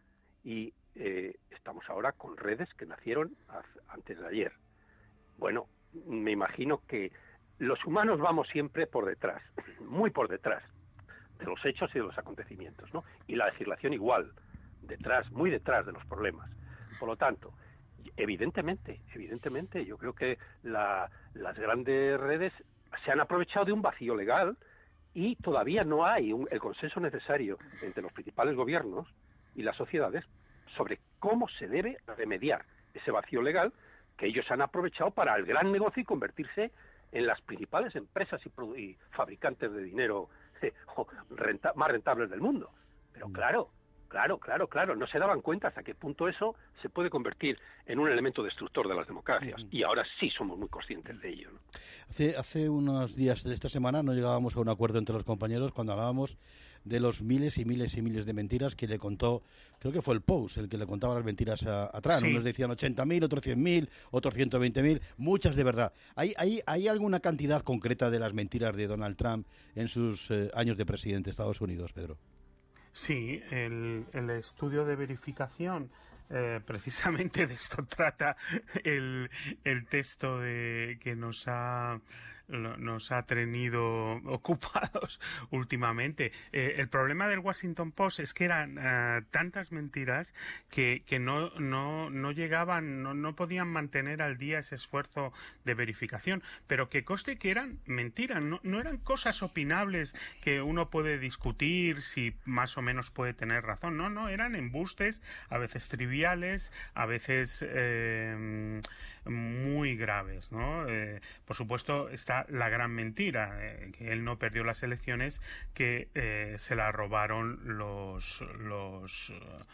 Speaker 3: Y eh, estamos ahora con redes que nacieron antes de ayer. Bueno, me imagino que los humanos vamos siempre por detrás, muy por detrás de los hechos y de los acontecimientos, ¿no? Y la legislación igual, detrás, muy detrás de los problemas. Por lo tanto, evidentemente, evidentemente, yo creo que la, las grandes redes se han aprovechado de un vacío legal y todavía no hay un, el consenso necesario entre los principales gobiernos y las sociedades sobre cómo se debe remediar ese vacío legal que ellos han aprovechado para el gran negocio y convertirse en las principales empresas y, y fabricantes de dinero eh, renta, más rentables del mundo. Pero claro, claro, claro, claro, no se daban cuenta hasta qué punto eso se puede convertir en un elemento destructor de las democracias. Uh-huh. Y ahora sí somos muy conscientes de ello, ¿no?
Speaker 1: Hace, hace unos días de esta semana no llegábamos a un acuerdo entre los compañeros cuando hablábamos de los miles y miles y miles de mentiras que le contó, creo que fue el Post el que le contaba las mentiras a, a Trump. Sí. Unos decían ochenta mil, otros cien mil, otros ciento veinte mil, muchas de verdad. ¿Hay, hay, ¿Hay alguna cantidad concreta de las mentiras de Donald Trump en sus eh, años de presidente de Estados Unidos, Pedro?
Speaker 4: Sí, el, el estudio de verificación, eh, precisamente de esto trata el, el texto de, que nos ha nos ha tenido ocupados últimamente. Eh, el problema del Washington Post es que eran uh, tantas mentiras que, que no, no, no llegaban, no, no podían mantener al día ese esfuerzo de verificación, pero que conste que eran mentiras, no, no eran cosas opinables que uno puede discutir si más o menos puede tener razón, no, no, eran embustes, a veces triviales, a veces eh, muy graves, ¿no? Eh, por supuesto está la gran mentira, eh, que él no perdió las elecciones, que eh, se la robaron los los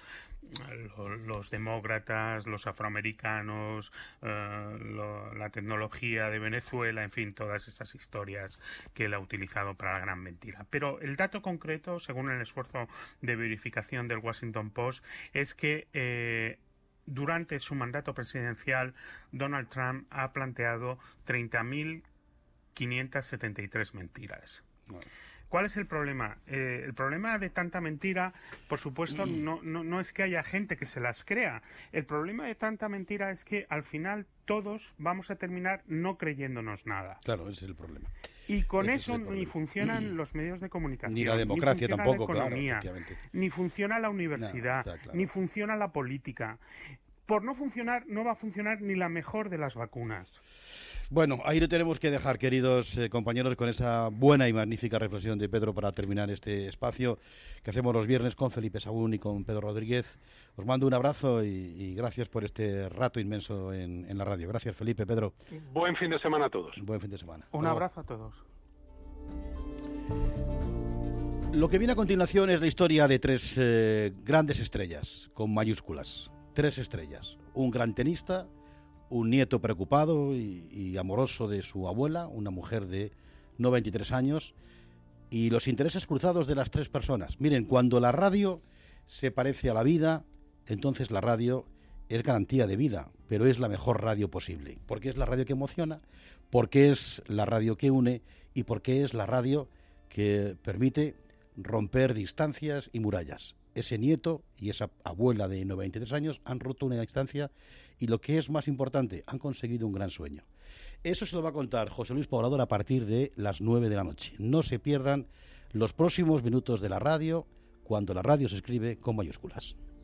Speaker 4: los, los demócratas, los afroamericanos, eh, lo, la tecnología de Venezuela, en fin, todas estas historias que él ha utilizado para la gran mentira. Pero el dato concreto, según el esfuerzo de verificación del Washington Post, es que eh, durante su mandato presidencial, Donald Trump ha planteado treinta mil quinientas setenta y tres mentiras. Bueno. ¿Cuál es el problema? Eh, el problema de tanta mentira, por supuesto, mm. no, no, no es que haya gente que se las crea. El problema de tanta mentira es que al final todos vamos a terminar no creyéndonos nada.
Speaker 1: Claro, ese es el problema.
Speaker 4: Y con ese eso ni funcionan mm. los medios de comunicación.
Speaker 1: Ni la democracia
Speaker 4: ni
Speaker 1: tampoco,
Speaker 4: la economía,
Speaker 1: claro,
Speaker 4: ni funciona la universidad,
Speaker 1: no, claro.
Speaker 4: ni funciona la política. por no funcionar, no va a funcionar ni la mejor de las vacunas.
Speaker 1: Bueno, ahí lo tenemos que dejar, queridos eh, compañeros, con esa buena y magnífica reflexión de Pedro para terminar este espacio que hacemos los viernes con Felipe Sagún y con Pedro Rodríguez. Os mando un abrazo y, y gracias por este rato inmenso en, en la radio. Gracias, Felipe, Pedro.
Speaker 3: Buen fin de semana a todos.
Speaker 1: Buen fin de semana.
Speaker 4: Un
Speaker 1: Bueno,
Speaker 4: abrazo a todos.
Speaker 1: Lo que viene a continuación es la historia de tres eh, grandes estrellas, con mayúsculas. Tres estrellas. Un gran tenista, un nieto preocupado y, y amoroso de su abuela, una mujer de noventa y tres años, y los intereses cruzados de las tres personas. Miren, cuando la radio se parece a la vida, entonces la radio es garantía de vida, pero es la mejor radio posible, porque es la radio que emociona, porque es la radio que une y porque es la radio que permite romper distancias y murallas. Ese nieto y esa abuela de noventa y tres años han roto una distancia y, lo que es más importante, han conseguido un gran sueño. Eso se lo va a contar José Luis Poblador a partir de las nueve de la noche. No se pierdan los próximos minutos de la radio, cuando la radio se escribe con mayúsculas.